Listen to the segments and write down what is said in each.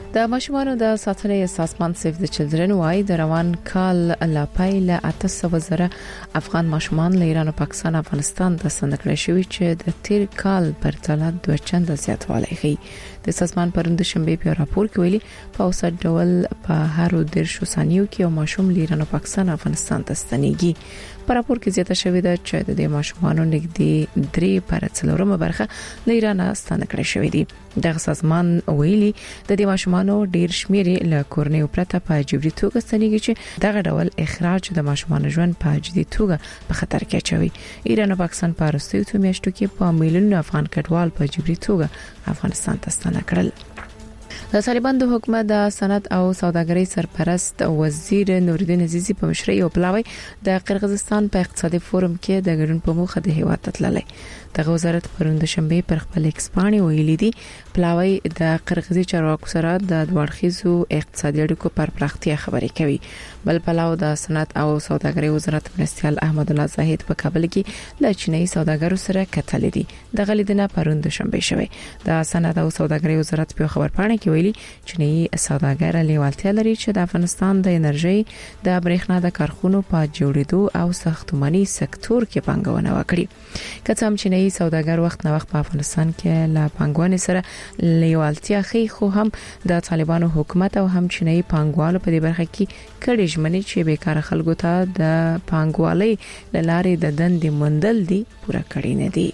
د ماشومانو د ساتنې سازمان سیف د چلډرن وايي د روان کال لا پایله 800 زره افغان ماشومان له ایران او پاکستان افغانستان ته ستنکړل شوی چې د تیر کال پر تله 2 چنده زیاتوالی ښیي. د سازمان پروند شنبه په راپور کې ویلي په اوسط ډول په هر 10 ثانیو کې یو ماشوم له ایران او پاکستان افغانستان ته ستنېږي. په راپور کې زیاته شوې ده چې د ماشومانو نږدې 3/4 برخه له ایران ستنکړل شوې دي. د سازمان ویلي د دې ماشومانو ډیر شمیر له کورنۍ پرته په جبري توګه ستنېږي چې دغه ډول اخراج د ماشومانو ژوند په جدي توګه په خطر کې اچوي. ایران او پاکستان په وروستیو میاشتو کې په میلیونونو افغان کډوال په جبري توګه افغانستان ته ستنکړل. د طالبان د حکومت د صنعت او سوداګرۍ سرپرست وزیر نورالدین عزیزی په مشرۍ او پلاوی د قرغیزستان په اقتصادي فورم کې د ګډون په موخه د هیواد ته تللی. د وزارت پروند شنبه پر خپل ایکس باندې ویلي دي پلاوی د قرغیزي چارواکو سره د دوړخیزو اقتصادي اړیکو پر پراختیا خبرې کوي. بل پلاو د صنعت او سوداګرۍ وزارت مرستيال احمد الله زاهد په کابل کې له چینایي سوداګرو سره کتل دي. د غلیدنه پروند شنبه شوی. د صنعت او سوداګرۍ وزارت په خبر پاڼه کې ویلي چینایي سوداګر لیوالتیا لري چې د افغانستان د انرژي د برېښنا د کارخونو په جوړېدو او ساختماني سکتور کې پانګونه وکړي. کڅم چینایي سوداګر وخت نه وخت په افغانستان کې له پانګونې سره لیوالتیا خي خو هم د طالبانو حکومت او هم چینایي پانګوالو په دې برخه کې کړي ژمنې چې بیکاره خلکو ته د پانګوالۍ لارې د دندې مندل دي پوره کړی نه دي.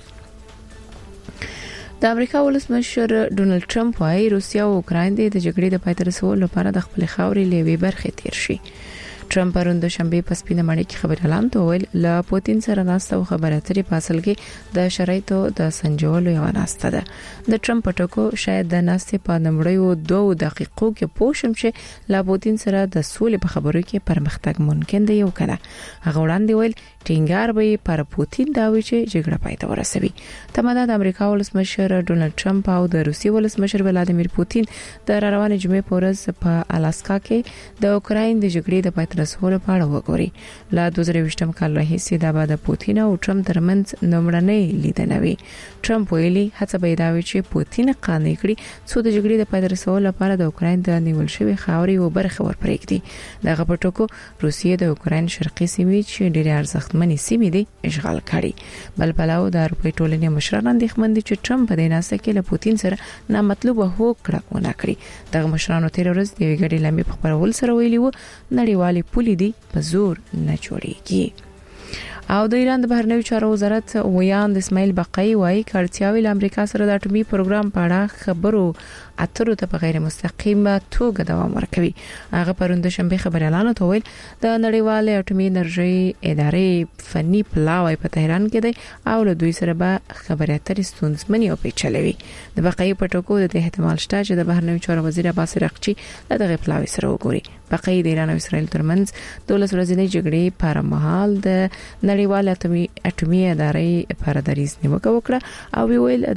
د امریکا ولسمشر ډونالد ټرمپ وايي روسیا او اوکراین د جګړې د پای ته رسولو لپاره د خپل خاورې لوي برخه تیر شي. ټرمپ پروند شنبه په سپینه مړی کې خبر اعلان ویل له پوتین سره ناسته او خبرې اترې په اصل کې د شرایطو د سنجولو یو ناسته ده. د ټرمپ ټکو شاید د ناسته په نمړیو 2 دقیقو کې پوښم چې له پوتین سره د سولې په خبرو کې پرمختګ ممکن دی یو کنه. هغه وړاندې ویل ټینګار به پر پوتین دا وی چې جګړه پای ته ورسوي. تماده د امریکا ولسمشر ډونالد ټرمپ او د روسي ولسمشر ولادیمیر پوتین د روانې جمعې په ورځ په الاسکا کې د اوکراین د جګړې د پای ته رسولو په اړه وګوري. لا 2020م کال راهیسې د بعد پوتین او ټرمپ ترمنځ نومړنۍ لیدنه وی. ټرمپ ویلي هڅه به دا وي چې پوتین قانع کړي څو د جګړې د پای ته رسولو لپاره د اوکراین د نیول شوی خاورې او برخه ورپرېږدي. دغه پټوکو روسیې د اوکراین شرقي سیمې چې ډېر ارزښتمنې سیمې دي اشغال کړي. بل پلاو د اروپای ټولنې مشران اندېښمن دي چې ټرمپ په دې ناسته کې له پوتین سره نامطلوبه هوکړه ونه کړي. دغه مشرانو تیر ورځ د ویګړې لمبي په خبرول سره ویلي وو نړیوالې پولې دي په زور نه جوړيږي. او د ایران د بهرنیو چارو وزارت ویاند اسماعیل بقای وايي کارتیاوي له امریکا سره د اټومي پروګرام په اړه خبرو اترو ته په غیر مستقیمه توګه دوام ورکوي. هغه پروند شنبه خبر اعلان وکړ د نړیوال اټومي انرژي ادارې فني پلاوی په تهران کې دی او له دوی سره به خبرې اترې ستونزمنې او پیچلې وي. د بقای په ټکو د احتمال شته چې د بهرنیو چارو وزیر عباس رقچی له دغه پلاوی سره وګوري. بقای د ایران او اسرائیل ترمنځ 12 ورځې جګړې پر مهال د نړیوال اټومي ادارې پر دریز نیوکه وکړه او ویل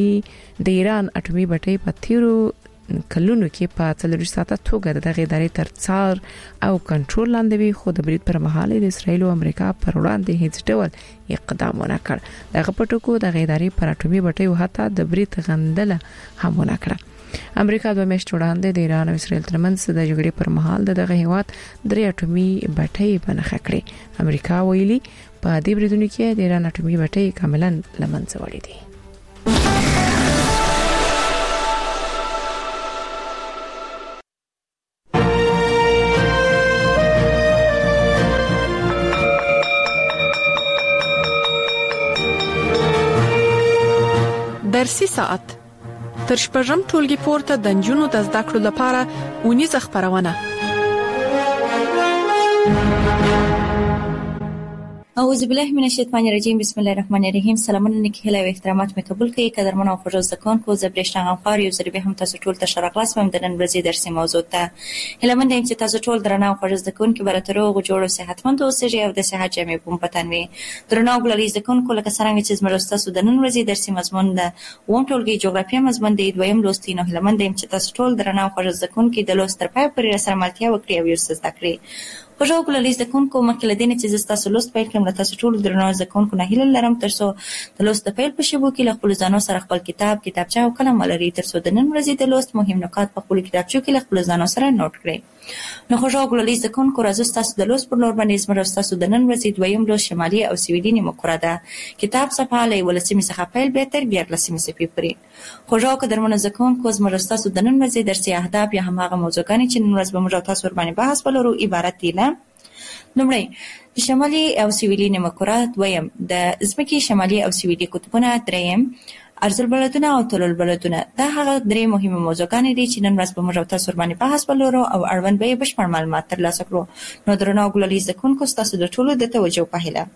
د ایران اټومي بټۍ په تیرو کلونو کې په 3 ساعته توګه دغه ادارې تر څار او کنټرول لاندې وي خو د برید پر مهال د اسرائیل او امریکا پر وړاندې هیڅ ډول اقدام ونه کړ. دغه پټوکو د ادارې پر اټومي بټۍ او حتی د برید غندله هم ونه کړه. امریکا 2 میاشتې وړاندې د ایران او اسرائیل ترمنځ د جګړې پر مهال دغه هیواد 3 اټومي بټۍ بنخښه کړې. امریکا ویلي په دې بریدونو کې د ایران اټومي بټۍ کاملا لمنځه وړي دي. درسي ساعت تر شپږم ټولګي پورته د نجونو د زده کړو لپاره اونیزه خبرونه. اعوذ بالله من الشیطان الرجیم بسم الله الرحمن الرحیم. سلامونه نکهله او احترامات مې قبول کړئ قدرمن او خوږ زده کوونکو. زه برېښنا غمخوار یو ځل به هم تاسو ټول ته شرقلاس وم د نن ورځې درسي موضوع ته هیله مند یم چې تاسو ټول درنه او خوږ زده کوونکو برته روغ جوړ او صحتمند اوسئ او د صحت جامې په پتن وي. درنه او ګلالي زده کوونکو لکه څنګه چې زموږ تاسو د نن ورځې درسي مضمون د ووم ټولګي جغرافیه مضمون دی دویم لوستي نو هیله مند یم چې تاسو ټول درنه او خوږ زده کوونکو د لوست تر پای پورې سره ملتیا وکړئ او یې زده کړئ. خوږو ګلالي زده کوونکو مخکې له دې نه چې زه ستاسو لوست پیل کړم له تاسو ټولو درنو زده کوونکو نه هیله لرم ترڅو د لوست د پیل په شیبو کې له خپلو ځانو سره خپل کتاب کتابچه او قلم ولرئ ترڅو د نن ورځې د لوست مهم نکات په خپلو کتابچو کې له خپلو ځانو سره نوٹ کړئ. نو خوږو ګلالي زده کوونکو راځو ستاسو د لوست پر لور باندې زموږ ستاسو د نن ورځې دویم لوست شمالي او سویلي نیمه کره ده. کتاب صفحه له 11 څخه پیل بیا تر 14 صفحې پورې. خوږو قدرمنو زده کوونکو زموږ ستاسو د نن ورځې درسي اهداف یا هماغه موضوعګانې چې نن ورځ به موږ تاسو ور باندې بحث ولرو عبارت دي له لومړی شمالي او سویلي نیمه کره، دویم د ځمکې شمالي او سویلي قطبونه، دریم ارزالبلدونه او طولالبلدونه. دا هغه درې مهمه موضوعګانې دي چې نن ورځ به موږ تاسو ور باندې بحث ولرو او اړوند به یې بشپړ معلومات ترلاسه کړو. نو درنو ګلالي زده کوونکو ستاسو د ټولو د توجه په هیله.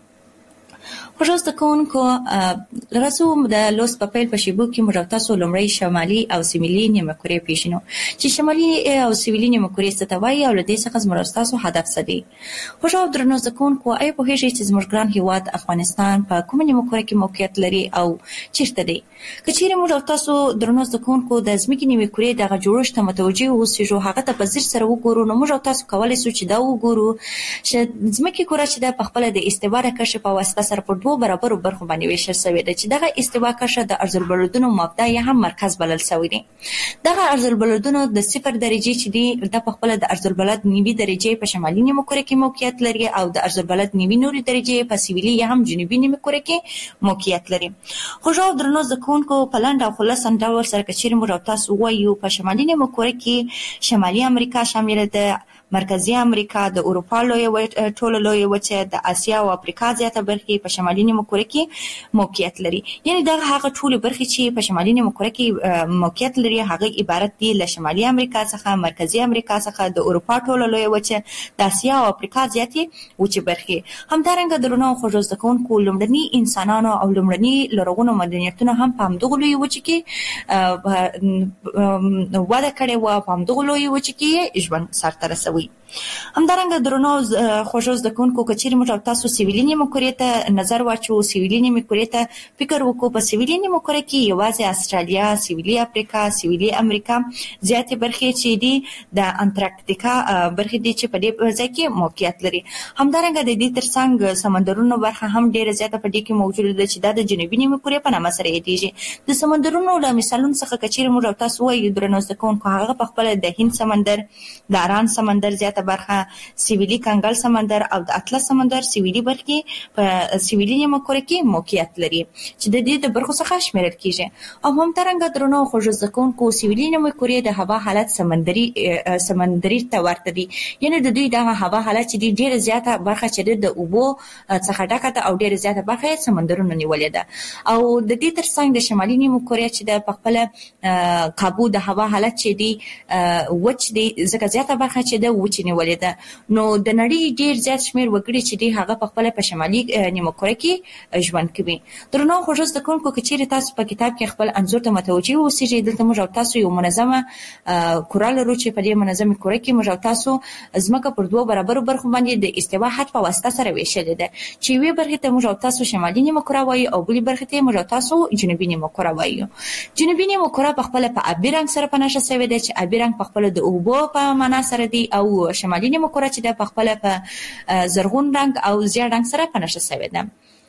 خوږو زده کوونکو راځو د لوست په پیل په شیبو کې موږ تاسو لومړی شمالي او سویلي نیمه کره پیژنو چې شمالي او سویلي نیمه کره څه ته وایي او له دې څخه زموږ تاسو هدف څه دی. خوږو درنو زده کوونکو آیا پوهیږئ چې زموږ ګران هیواد افغانستان په کومه نیمه کره کې موقعیت لري او چیرته دی؟ که چیرې موږ تاسو درنو زده کوونکو د ځمکې نیمه کره دغه جوړښت ته متوجه اوسئ هغه ته په ځیر سره وګورو نو موږ تاسو کولی شو چې دا وګورو چې ځمکې کره چې د خپل د استوا کشف په واسطه سره په دوه برابرو برخو باندې ویشل شوی دی چې دغه استوا کشه د ارزالبلدونو مبدا یا هم مرکز بلل شوی دی. دغه ارزالبلدونو د 0 درجه چې دی د خپل د ارزالبلد نیوي درجه په شمالي نیمه کره کې موقعیت لري او د ارزالبلد نیوي نوري درجه په سویلي یا هم جنوبي نیمه کره کې موقعیت لري. خوږو درنو زده کوونکو په لاندې او خلاص ډول سره کچېرې موږ تاسو وایو په شمالي نیمه کره کې شمالي امریکا شامل ده، مرکزی امریکا، د اروپا ټوله لویه وچه، د اسیا او افریقا زیاته برخې په شمالي نیمه کره کې موقعیت لري. یعنی دا هغه ټول برخې چې په شمالي نیمه کره کې موقعیت لري هغه عبارت دي له شمالي امریکا څخه، مرکزی امریکا څخه، د اروپا ټوله لویه وچه، د اسیا او افریقا زیاتې وچې برخې. همدارنګه درنو خوږو زده کوونکو لومړني انسانانو او لومړني لرغونو مدنیتونو هم په همدغه لویه وچه کې وده کړې وه، په همدغه لویه وچه کې ژوند سرته رسوي. همدارنګه درنو خوږو زده کوونکو که چیرې موږ تاسو سویلي نیمه کره ته نظر واچو، سویلي نیمه کره ته فکر وکړو، په سویلي نیمه کره کې یوازې استرالیا، سویلي افریقا، سویلي امریکا زیاتې برخې چې دي د انټارکټیکا برخې دي چې په دې ځای کې موقعیت لري. همدارنګه د دې ترڅنګ سمندرونو برخه هم ډیره زیاته په دې کې موجوده ده چې دا د جنوبي نیمه کره په نامه سره یادېږي. د سمندرونو له مثالونو څخه که چیرې موږ تاسو وایو درنو زده کوونکو هغه په خپل د هند سمندر، د اران سمندر زیاته برخه، سویلي کنګل سمندر او د اطلس سمندر سویلي برخې په سویلي نیمه کره کې موقعیت لري چې د دې د برخو څخه شمیرل کیږي. او همدارنګه درنو خوږو زده کوونکو سویلي نیمه کره د هوا حالت سمندري ته ورته دي، یعنی د دوی د هوا حالت چې ډیره زیاته برخه چې د اوبو څخه ډکه ده او ډیره زیاته برخه سمندرونو نیولې ده. او د دې ترڅنګ د شمالي نیمه کره چې د خپل کابو د هوا حالت چې دی وچ دی ځکه زیاته برخه چې د وچ نیولې ده. نو د نړۍ ډیر زیات شمیر وګړي چې دی هغه په خپل په شمالي نیمه کره کې ژوند کوي. درنو خوږو زده کوونکو که چیرې تاسو په کتاب کې خپل انځور ته متوجه اوسئ دلته موږ تاسو یو منظمه کره لرو چې په دې منظمه کره کې موږ تاسو ځمکه پر دوه برابرو برخو باندې د استوا خط په واسطه سره ویشلې ده چې یوې برخې ته موږ تاسو شمالي نیمه کره وایي او بلې برخې ته موږ تاسو جنوبي نیمه کره وایي. جنوبي نیمه کره په خپل په ابي رنګ سره په نښه شوی دی چې ابي رنګ په خپل د اوبو په معنا سره دی او شمالي نیمه کره چې د خپل په زرغون رنګ او زیړ رنګ سره په نښه شوی ده.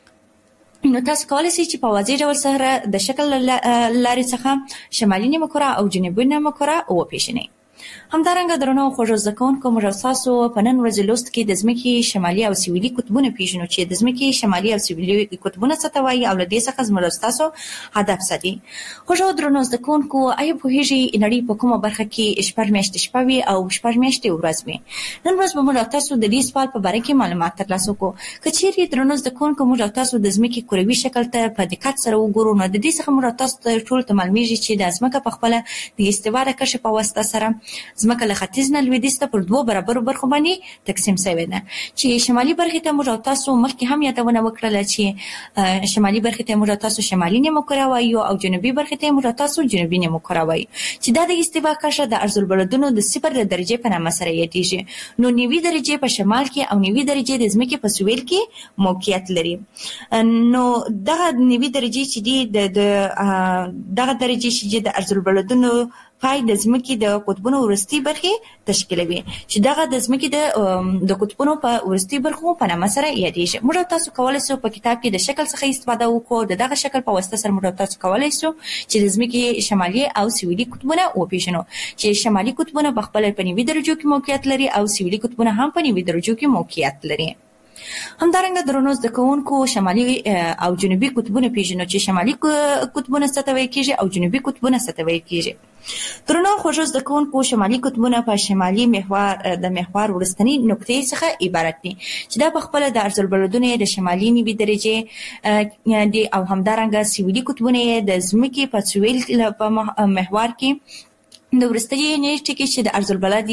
نو تاسو کولی شئ چې په واضح ډول سره د شکل لارې څخه شمالي نیمه کره او جنوبي نیمه کره وپیژنئ. همدارنګه درنو خوږو زده کوونکو موږ تاسو په نن ورځې لوست کې د ځمکې شمالي او سویلي قطبونه پیژنو چې د ځمکې شمالي او سویلي قطبونه څه ته وایي او له دې څخه زموږ تاسو هدف څه دی. خوږو درنو زده کوونکو آیا پوهیږئ نړۍ په کومه برخه کې شپږ میاشتې شپه وي او شپږ میاشتې ورځ وي؟ نن ورځ به موږ تاسو د دې سوال په باره کې معلومات ترلاسه کړو. که چیرې درنو زده کوونکو موږ تاسو د ځمکې کروي شکل ته په دقت سره وګورو نو د دې څخه موږ تاسو ته ټول ته معلومیږي چې د ځمکه په خپل د استوا د کشف په واسطه سره ځمکه له ختیځ نه لویدیځ ته پر دوه برابرو برخو باندې تقسیم شوې ده چې شمالي برخې ته موږ تاسو مخکې هم یادونه وکړله چې شمالي برخې ته موږ تاسو شمالي نیمه کره وایو او جنوبي برخې ته موږ تاسو جنوبي نیمه کره وایو چې دا د استوا کشه د ارزالبلدونو د 0 درجه په نامه سره یادېږي. نو 90 درجه په شمال کې او 90 درجه د ځمکې په سویل کې موقعیت لري. نو دغه 90 درجه چې دي دغه درجه چې د ارزالبلدونو پای د ځمکې د قطبونو وروستي برخې تشکیلوي چې دغه د ځمکې د قطبونو په وروستي برخو په نامه سره یادېږي. موږ تاسو کولای شو په کتاب کې د شکل څخه استفاده وکړو. دغه شکل په واسطه سره موږ تاسو کولای شو چې د ځمکې شمالي او سویلي قطبونه وپیژنو چې شمالي قطبونه په خپل په نیوي درجو کې موقعیت لري او سویلي قطبونه هم په نیوي درجو کې موقعیت لري. همدارنګه درنو زده کوونکو شمالي او جنوبي قطبونه پیژنو چې شمالي قطبونه څه ته ویل کېږي او جنوبي قطبونه څه ته ویل کېږي. درنو خوږو زده کوونکو شمالي قطبونه په شمالي محور د محور ورستنی نقطې څخه عبارت دي چې دا په خپل د عرض البلدونه د شمالي نیوي درجه دي او همدارنګه سویلي قطبونه د ځمکې په سویل په محور کې د ورستنی نیټه کې چې د عرض البلد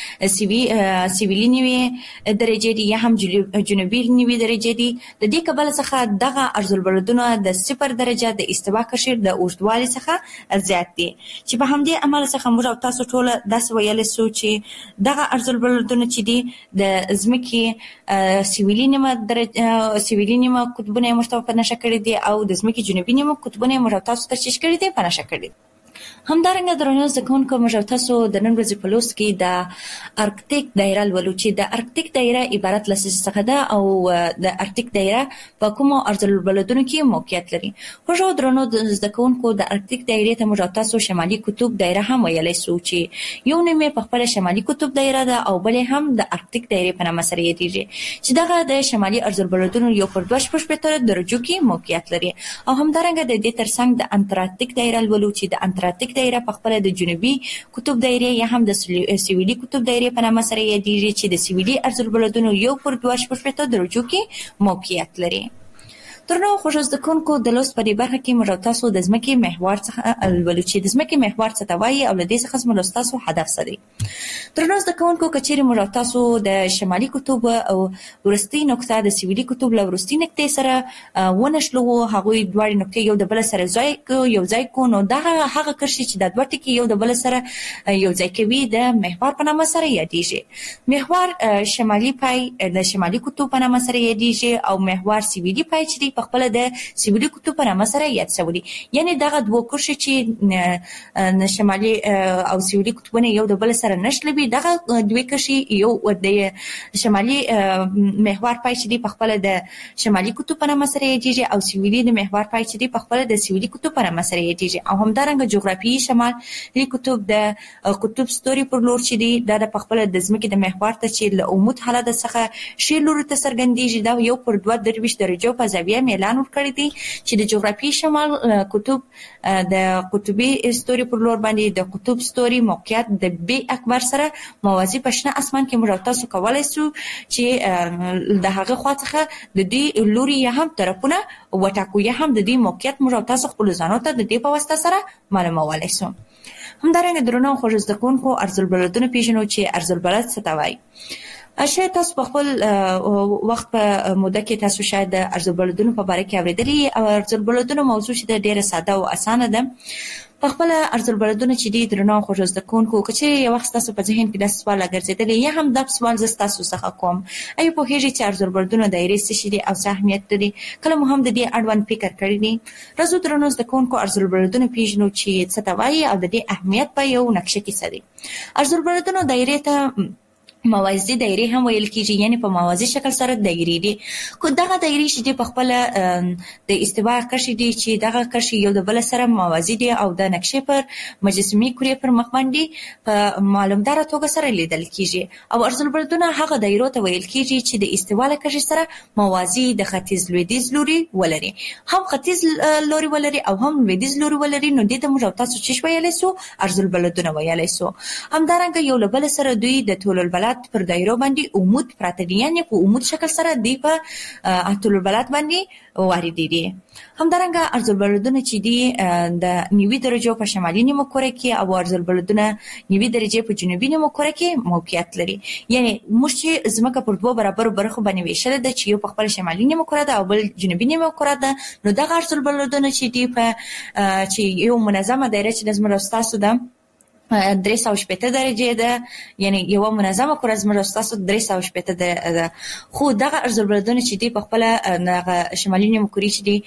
یې سویلي نیوي درجه دي یا هم جنوبي نیوي درجه دي. د دې کبل څخه دغه عرض البلدونه د 0 درجه د استوا قشر د اوږدوالي څخه زیات دي چې په همدې عمل څخه موږ تاسو ټول داسې ویل سو چې دغه عرض البلدونه چې دي د ځمکې سویلي نیمه قطبونه مشترک په نشه کړی دي او د ځمکې جنوبي نیمه قطبونه موږ تاسو تشخیص کړی دي په نشه کړی. همدارنګه درنو زده کوونکو موږ تاسو د نن ورځې په لوست کې د ارکټیک دایره ولولو چې د ارکټیک دایره عبارت له څه څخه ده او د ارکټیک دایره په کومو عرض البلدونو کې موقعیت لري. خو درنو زده کوونکو د ارکټیک دایره ته موږ تاسو شمالي قطب دایره هم ویلای شو چې یو نیمه په خپل شمالي قطب دایره ده او بل هم د ارکټیک دایره په نامه سره یادېږي چې دغه د شمالي عرض البلدونو یو پر 2.5 درجو کې موقعیت لري. او همدارنګه د دې ترڅنګ د انټارکټیک دایره ولولو چې د انټارکټیک دایره په خپل د جنوبي قطب دایره یا هم د سویلي قطب دایره په نامه سره یادېږي چې د سویلي عرض البلدونو یو پر 2.5 درجو کې موقعیت لري. درنو خوږو زده کوونکو د لوست په دې برخه کې موږ تاسو د ځمکې محور څخه ولولو چې د ځمکې محور څه ته وایي او له دې څخه موږ تاسو هدف څه دی. درنو زده کوونکو کچېرې موږ تاسو د شمالي قطب او ورستي نقطه د سویلي قطب له ورستي نقطې سره ونشلو هغوی دواړه نقطې یو د بل سره یو ځای کو نو دا هغه کرشي چې د دوه ټکي یو د بل سره یو ځای کوي د محور په نامه سره یادېږي. محور شمالي پای د شمالي قطب په نامه سره یادېږي او محور سویلي پای چې په خپل د سویلي قطب په نامه سره یاد شوی. یعنی دغه دوه کرښې چې شمالي او سویلي قطبونه یو د بل سره نشلوي دغه دوه کرښې یو د شمالي محور پای چې په خپل د شمالي قطب په نامه سره یادېږي او سویلي د محور پای چې په خپل د سویلي قطب په نامه سره یادېږي. او همدارنګه جغرافیایي شمالي قطب د قطب ستوري پر لور چې دی دا د خپل د ځمکې د محور ته چې له عمود حالت څخه شی لور ته څرګندېږي دا یو پر 2 درجو په زاویه اعلان ورکړی دی چې د جغرافیایي شمال قطب د قطبي ستوري پر لور باندې د قطب ستوري موقعیت د بي اکبر سره موازي په شنه اسمان کې موږ تاسو کولای شو چې د هغه خوا څخه د دې لوري یا هم طرفونه وټاکو یا هم د دې موقعیت موږ تاسو خپل ځانو ته د دې په واسطه سره معلومولای شو. همدارنګه درنو خوږو زده کوونکو عرض البلدونه پیژنو چې عرض البلد څه ته وایي. شاید تاسو په خپل وخت په موده کې تاسو شاید د عرض البلدونو په اړه کې اوریدلی او عرض البلدونو موضوع چې ډیره ساده او اسانه ده. په خپل عرض البلدونه چې دي درنو خوږو زده کوونکو کچې یو وخت تاسو په ذهن کې د سوال ګرځېدلی یا هم د سوال زه تاسو څخه کوم اي په هیڅ چې عرض البلدونه دایره څه شي او څه اهمیت لري کله مو هم د دې اړوند فکر کړی دی. راځو درنو زده کوونکو عرض البلدونه پیژنو چې څه ته وایي او د دې اهمیت په یو نقشه کې څه دي. عرض البلدونه دایره ته موازي دایره هم ویل کیږي یعنی په موازي شکل سره دایره دي. کو دغه دایره چې په خپل د استوا قشر دي چې دغه قشر یو د بل سره موازي دي او د نقشې پر مجسمي کورې پر مخ باندې په معلومدار توګه سره لیدل کیږي. او عرض البلدونه هغه دایره ته ویل کیږي چې د استوا له قشر سره موازي د ختیځ لویدیځ لوري ولري هم ختیځ لوري ولري او هم لویدیځ لوري ولري نو د ته موږ تاسو چې ویلای سو عرض البلدونه ویلای سو. همدارنګه یو له بل سره دوی د طول البلد پر دایره باندې عمود پراته دي یعنی په عمود شکل سره دی په طول البلد باندې وارد دي. همدارنګه عرض البلدونه چې دي د نیوي درجو په شمالي نیمه کره کې او عرض البلدونه نیوي درجه په جنوبي نیمه کره کې موقعیت لري. یعنی موږ چې زمکه پر دوه برابر برخو باندې ویشل ده چې یو په خپل شمالي نیمه کره ده او بل جنوبي نیمه کره ده نو دغه عرض البلدونه چې دي په چې یو منظمه دایره چې د زموږ تاسو ده 380 درجه ده، یعنی یو منظمه کره زموږ تاسو 380 ده. خو دغه ارز البلدونه چې دی په خپل دغه شمالي نیمه کورې چې دی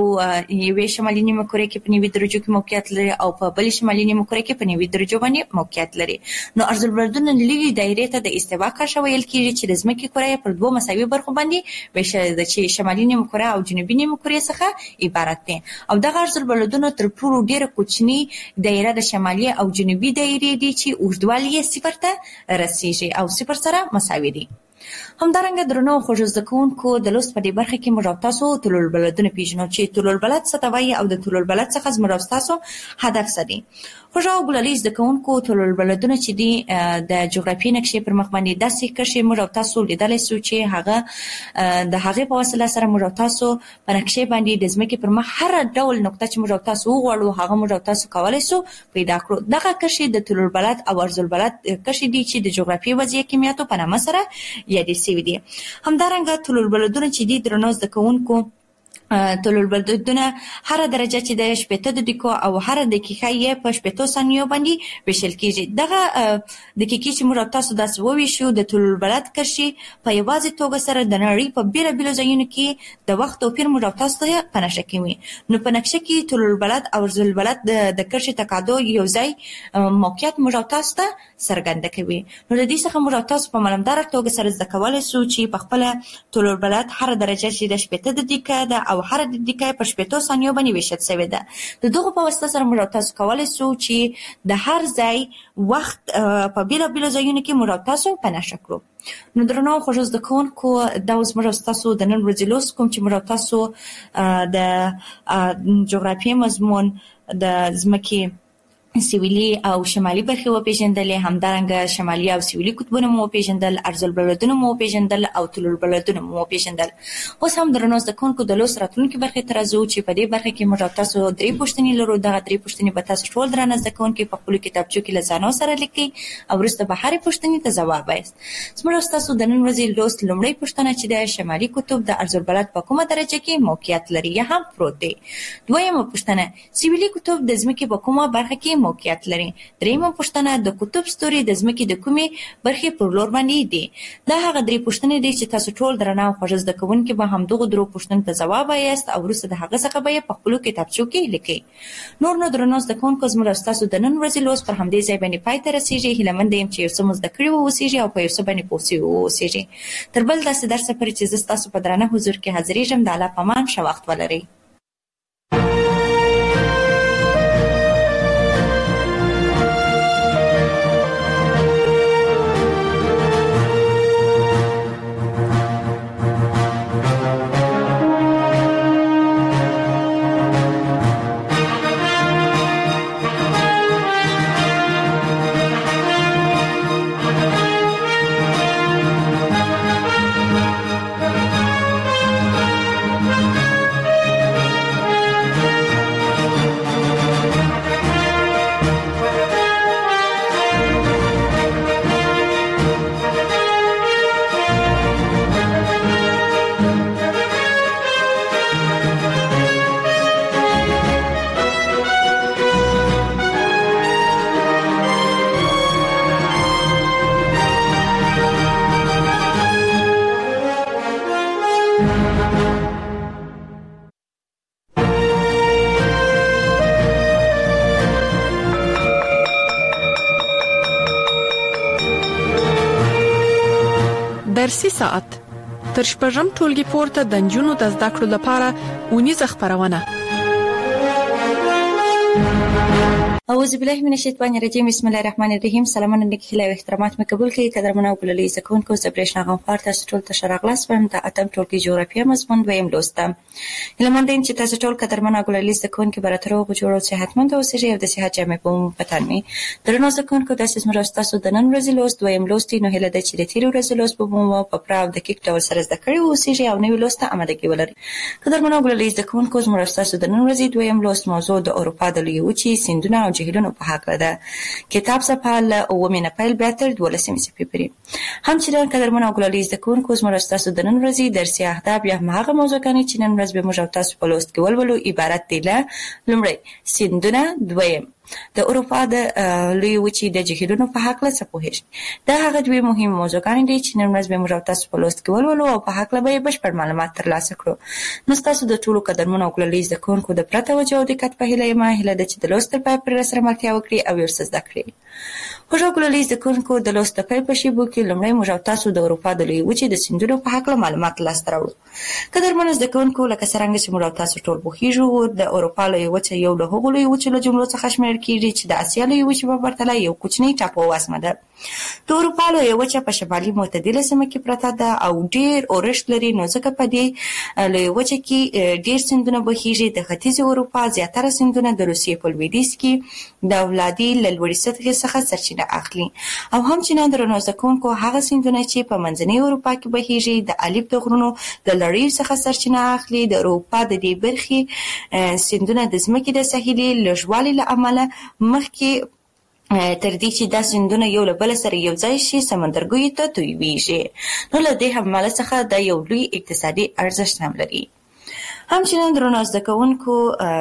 یو شمالي نیمه کورې کې په 90 درجو کې موقعیت لري او په بل شمالي نیمه کورې کې په 90 درجو باندې موقعیت لري. نو ارز البلدونه لوی دایره ته د استوا کاشه ویل کیږي چې د ځمکې کره پر دوه مساوي برخو باندې ویشل ده چې شمالي نیمه کره او جنوبي نیمه کره څخه عبارت دي. او دغه ارز البلدونه تر ټولو ډیره کوچنی دایره د شمالي او جنوبي دایره دي چې اوږدوالی 0 ته رسیږي او 0 سره مساوي دي. همدارنګه درنو خوږ زده کوونکو د لوست په دې برخه کې موږ تاسو طول البلدونه پیژنو چې طول البلد څه ته وایي او د طول البلد څخه زموږ تاسو هدف څه دی. خوږ او ګلالي زده کوونکو طول البلدونه چې دی د جغرافیې نقشې پر مخ باندې داسې کشي موږ تاسو لیدلای سو چې هغه د هغه په وسیله سره موږ تاسو په نقشې باندې د ځمکې پر مخ هر ډول نقطه چې موږ تاسو وغواړو هغه موږ تاسو کولای سو پیدا کړو. دغه کشي د طول البلد او عرض البلد کشي دی چې د جغرافیې وضعیت کیمیاتو په نامه سره یادې شوی دي. همدارنګه طول البلدونه چې دی درنو زده کوونکو طول البلدونه هر درجه چې د 80 دقیقو او هر دقیقه یې په 80 ثانیو باندې ویشل کیږي. دغه دقیقې چې موږ تاسو داس وویشو د طول البلد کشي په یوازې توګه سره د نړۍ په بیلابیلو ځایونو کې د وخت توپیر موږ تاسو ته په نقشه کوي. نو په نقشه کې طول البلد او عرض البلد د کشي تقاعد یو ځای موقعیت موږ تاسو ته څرګنده کوي. نو د دې څخه موږ تاسو په ملمدار توګه سره زده کولای شو چې په خپل طول البلد هر درجه چې د 80 دقیقه ده او هر دقیقه په 80 ثانیو باندې ویشل شوی ده. د دغه په واسطه سره موږ تاسو کولای شو چې د هر ځای وخت په بیلابیلو ځایونو کې موږ تاسو په نشه کړو. نو درنو خوږ زده کوونکو دا اوس موږ تاسو د نن ورځې لوست کوم چې موږ تاسو د جغرافیې مضمون د ځمکې سویلي او شمالي برخې وپیژندلې، همدارنګه شمالي او سویلي قطبونه مو وپیژندل، عرض البلدونه مو وپیژندل او طول البلدونه مو وپیژندل. اوس هم درنو زده کوونکو د لوست راتلونکي برخې ته راځو چې په دې برخه کې موږ تاسو 3 پوښتنې لرو. دغه 3 پوښتنې به تاسو ټول درنه زده کوونکي په خپل کتابچو کې له ځانو سره لیکي او وروسته به هرې پوښتنې ته ځواب وایاست. زموږ تاسو د نن ورځې لوست لومړی پوښتنه چې د شمالي قطب د عرض البلد په کومه درجه کې موقعیت لري یا هم پروت دی. دویمه پوښتنه سویلي قطب د ځمکې په کومه برخه کې موقعیت لري. دریمه پوښتنه د قطب ستوري د ځمکې د کومې برخې پر لور باندې دي. دا هغه 3 پوښتنې دي چې تاسو ټول درنه او خوږ زده کوونکي به هم دغه 3 پوښتنو ته ځواب وایاست او وروسته د هغه څخه به په خپل کتابچو کې لیکئ. نور نو درنو زده کوونکو زموږ تاسو د نن ورځې لوست پر همدې ځای باندې پای ته رسیږي. هیله مند یم چې یو څه مو زده کړي اوسیږي او په یو څه باندې پوه اوسیږي. تر بل داسې درس پورې چې زه تاسو په درنه حضور کې حاضرېږم د الله په امان ښه وخت ولرئ. درسي ساعت تر شپږم ټولګي پورته د نجونو د زده کړو لپاره اونیزه خبرونه. اعوذ بالله من الشیطان الرجیم بسم الله الرحمن الرحیم. سلامونه نیکه او احترامات مې قبول کړئ. قدرمنو ګلالي زکونکو زبرېښنا غنفار تاسو ټول ته شراغلاس پم د اتم ټولګي جغرافیه مضمون دویم لوستم. هلمندین چې تاسو ټول قدرمنو ګلالي زکونکو براترو غوړو صحتمند اوسئ او د صحت جامې په پتن می. درنو زکونکو د سیمه تاسو د نن ورځې لوست دویم لوستي نو هله د چې د تیر ورځې لوست په مو په پراو د کیک ډول سره زده کړی اوسئ او نوې لوسته آمادګي ولرئ. قدرمنو ګلالي زکونکو زموږ تاسو د نن ورځې دویم لوست موضوع د اروپا د لوی وچی سیندونه او جهیلونو په حق ده. کتاب صفحه له 9 اپریل بیا تر 12 صفحې پورې. همچنین قدرمنو ګلالي زکونکو زموږ تاسو د نن ورځې درسي اهداف یا هغه موضوعګانې چې نن ورځ به موږ تاسو په لوست کې ولولو عبارت دي له لومړی سیندونه، دویم د اروپا د لوی وچې د جهیلونو په حق له څه پوهیږئ؟ دا هغه دوی مهم موضوعګان دي چې نن ورځ به موږ تاسو په لوست کې ولولو او په حق له به بشپړ معلومات ترلاسه کړو. نو تاسو د ټولو قدرمنو او کللي زده کوونکو د پوره توجه او دقت په هیله یم چې د لوست تر پای پورې سره ملتیا وکړي او ورسره زده کړئ. خوږو کللي زده کوونکو د لوست د پیل په شیبو کې لومړی موږ تاسو د اروپا د لوی وچې د سیندونو په حق له معلومات ترلاسه راوړو. قدرمنو زده کوونکو لکه څنګه چې موږ تاسو ټول پوهیږو د اروپا لوی وچه یو له هغو لوی وچو له جملو څخه شمیرل کیږي چې د اسیا لوی وچې په پرتله یو کوچنی ټاپو واسمه ده. د اروپا لوی وچه په شمالي معتدله سیمه کې پرته ده او ډیر اورښت لري، نو ځکه په دې لوی وچه کې ډیر سیندونه بهیږي. د ختیځ اروپا زیاتره سیندونه د روسیې په لویدیځ کې د ولادي له لوړې سطحې څخه سرچینه اخلي او همچنان درنو زده کوونکو هغه سیندونه چې په منځنۍ اروپا کې بهیږي د الپ د غرونو د لړۍ څخه سرچینه اخلي. د اروپا د دې برخې سیندونه د ځمکې د ساحلي لږوالي له امله مخکې تر دې چې دا سیندونه یو له بل سره یو ځای شي سمندرګیو ته تویږي. نو له دې حواله څخه دا یو لوی اقتصادي ارزښت هم لري. همچنان درنو زده کوونکو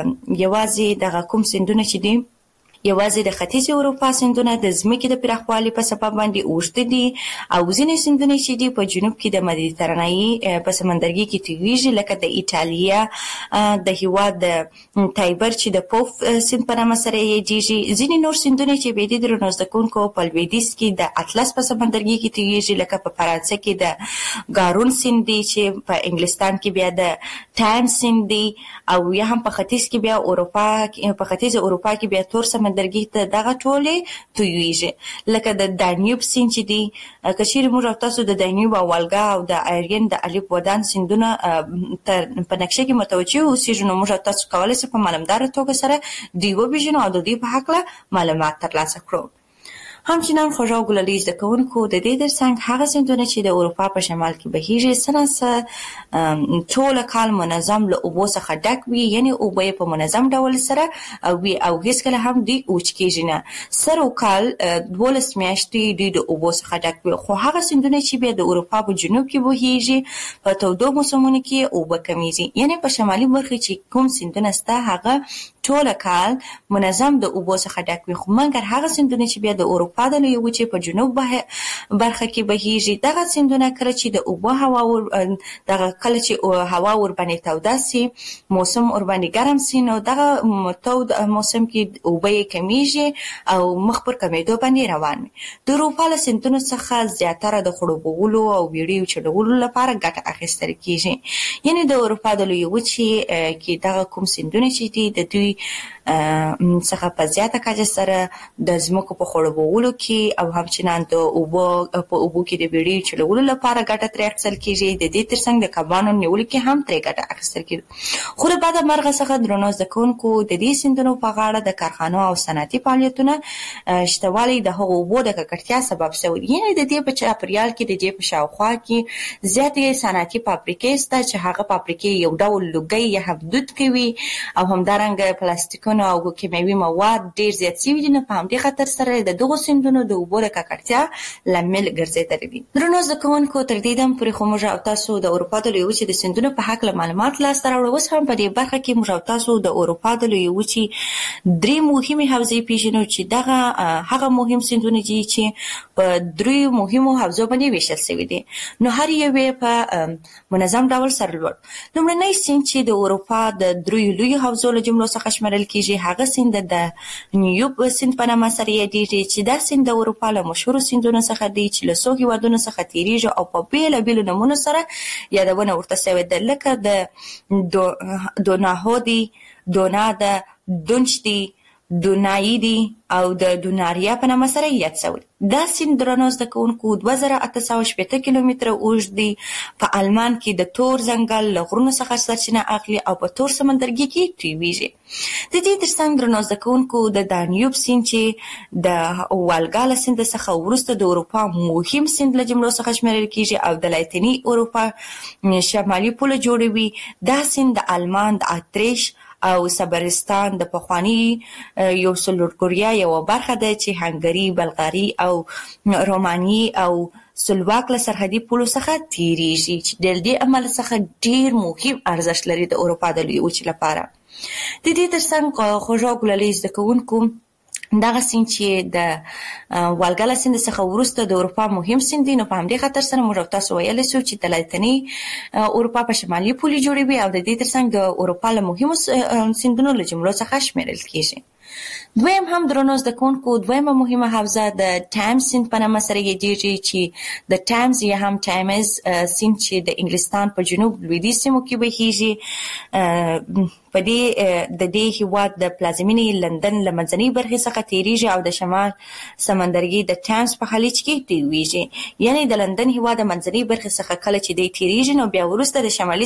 یوازې دغه کوم سیندونه چې دي یوازې د ختیځ اروپا سیندونه د ځمکې د پراخوالي په سبب باندې اوږده دي او ځینې سیندونه چې دي په جنوب کې د مدیترانې په سمندرګي کې تویږي، لکه د ایټالیا د هیواد د تایبر چې د پوف سیند په نامه سره یادیږي. ځینې نور سیندونه چې به دي درنو زده کوونکو په لویدیځ کې د اطلس په سمندرګي کې تویږي، لکه په فرانسه کې د گارون سیند دی چې په انګلستان کې بیا د ټایم سیند دی او یا هم په ختیځ کې بیا په ختیځ اروپا کې بیا تور سمندرګي ته دغه ټولې تویږي، لکه د دانیوب سیند چې دی. که چیرې موږ تاسو د دانیوب او والګا او د آیرین د الپ ودان سیندونه په نقشه کې متوجه اوسئ، نو موږ تاسو کولی شئ په معلومدار توګه سره دوی وپېژنو او د دوی په هکله معلومات ترلاسه کړو. همچنان خوږو کللي زده کوونکو د دې ترڅنګ هغه سیندونه چې د اروپا په شمال کې بهیږي څنګه ټول کال منظم له اوبو څخه ډک وي، یعنی اوبه په منظم ډول سره وي او هیڅکله هم دوی اوچ کیږي نه. سر او کال 12 میاشتې دوی د اوبو څخه ډک وي. خو هغه سیندونه چې بیا د اروپا په جنوب کې بهیږي په تودو موسمونو کې اوبه کمیږي، یعنی په شمالي برخه چې کوم سیندونه سته هغه ټول کال منظم د اوبو څخه ډک وي. خو مګر هغه سیندونه چې بیا د اروپا د لوی وچې په جنوب برخه کې بهیږي، دغه سیندونه کله چې د اوبو هوا کله چې هوا ور باندې توده سي، موسم ور باندې ګرم سي، نو دغه تود موسم کې اوبه کمیږي او مخ پر کمیدو باندې روان وي. د اروپا له سیندونو څخه زیاتره د خړوبولو او ویډیو چلولو لپاره ګټه اخیستل کیږي. یعنی د اروپا د لوی وچې کې دغه کوم سیندونه چې دي د دوی څخه په زیاته کچه سره د ځمکو په خړوبولو کې او همچنان د اوبو کې د ویډیو چلولو لپاره ګټه ترې اخیستل کیږي. د دې ترڅنګ د کبانو نیولو کې هم ترې ګټه اخیستل کیږي. خو د بده مرغه څخه درنو زده کوونکو د دې سیندونو په غاړه د کارخانو او صنعتي فعالیتونو شتوالی د هغو اوبو د ککړتیا سبب شوی. یعنی د دې په چاپیریال کې د دې په شاوخوا کې زیاتې صنعتي فابریکې شته چې هغه فابریکې یو ډول لوګي یا هم دود کوي او همدارنګه پلاستیکونه او کیمیاوي مواد ډیر زیات شوي دي. نه په همدې خاطر سره د دغو سیندونو د اوبو د ککړتیا لامل ګرځېدلی دي. درنو زده کوونکو تر دې دم پورې خو موږ او تاسو د اروپا د لوی وچې د سیندونو په هکله معلومات لاسته راوړو. اوس هم په دې برخه کې موږ او تاسو د اروپا د لوی وچې درې مهمې حوزې پیژنو چې دغه هغه مهم سیندونه دي چې په درې مهمو حوزو باندې ویشل شوي دي، نو هر یو په منظم ډول سره لوړ. لومړنی سیند چې د اروپا د درې لویو حوزو له جملو څخه شمېرل کیږي هغه سیند د نیوب سیند په نامه سره یادیږي چې دا سیند د اروپا له مشهورو سیندونو څخه دی چې له څو هېوادونو څخه تیریږي او په بېلابېلو نومونو سره یادونه ورته شوې ده، لکه د دوناهو دی، دونا ده، دونچ دی، دونایی دی او د دوناریا په نامه سره یاد شوی. دا سیند درنو زده کوونکو 2880 کیلومتره اوږد دی. په آلمان کې د تور ځنګل له غرونو څخه سرچینه اخلي او په تور سمندرګي کې تویږي. د دې ترڅنګ درنو زده کوونکو د دانیوب سیند چې د والګا له سیند څخه وروسته د اروپا مهم سیند له جملو څخه شمیرل کیږي او د لاتینی اروپا شمالي پوله جوړوي. دا سیند د آلمان د اتریش او صبرستان د پخوانی یو سلورګوریا یو برخه ده چې هنګری، بلغاري او روماني او سلواک له سرحدي پولو څخه تیریږي چې د دې عمل څخه ډیر مهم ارزښت لري د اروپا د لوی وچې لپاره. د دې ترڅنګ خوږو کللي زده کوونکو دغه سیند چې د والګا له سیند څخه وروسته د اروپا مهم سیند دی، نو په همدې خاطر سره موږ تاسو ویلی سو چې د لاتینی اروپا په شمالي پولې جوړوي او د دې ترڅنګ د اروپا له مهمو سیندونو له جملو څخه شمیرل کیږي. دویم هم درنو زده کوونکو دویمه مهمه حوزه د ټایمز سیند په نامه سره یادېږي چې د ټایمز یا هم ټایمز سیند چې د انګلستان په جنوب لویدیځ سیمو کې بهیږي. په دې د دې هیواد د پلازمینې لندن له منځنۍ برخې څخه تیریږي او د شمال سمندرګي د ټایمز په خلیج کې تیریږي. یعنی د لندن هیواد د منځنۍ برخې څخه کله چې دی تیریږي نو بیا وروسته د شمالي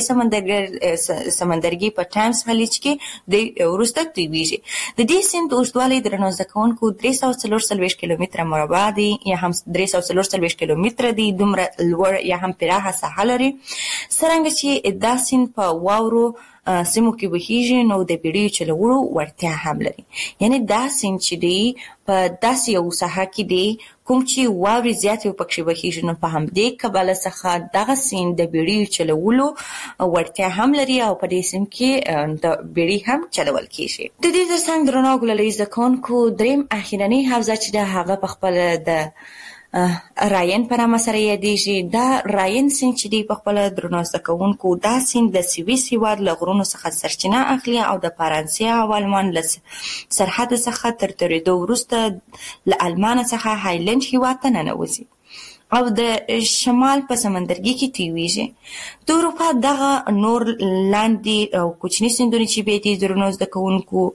سمندرګي په ټایمز خلیج کې د وروسته تیریږي. د دې سیند اوږدوالی درنو زده کوونکو 344 کیلومتره مربع دی یا هم 344 کیلومتره دی. دومره لوړ یا هم پراخه ساحه لري. څرنګه چې دا سیند په واورو سیمو کې بهیږي نو د بیړیو چلولو وړتیا هم لري. یعنی دا سیند چې دی په داسې یو ساحه کې دی کوم چې واورې زیاتې پکښې بهیږي، نو په همدې کبله څخه دغه سیند د بیړیو چلولو وړتیا هم لري او په دې سیند کې د بیړۍ هم چلول کیږي. د دې ترڅنګ درنو ګلالي زده کوونکو دریم اخرنۍ حوزه چې ده هغه په خپله د راین په نامه سره یادېږي. دا راین سیند چې دی په خپله درنو زده کوونکو دا سیند د سویس هیواد له غرونو څخه سرچینه اخلي او د فرانسې او آلمان له سرحد څخه تر تېرېدو وروسته له آلمان څخه هایلند هیواد ته ننوځي او د شمال په سمندرګي کې تیریږي. د اروپا دغه نور لاندې او کوچني سیندونه چې بیا دي درنو زده کوونکو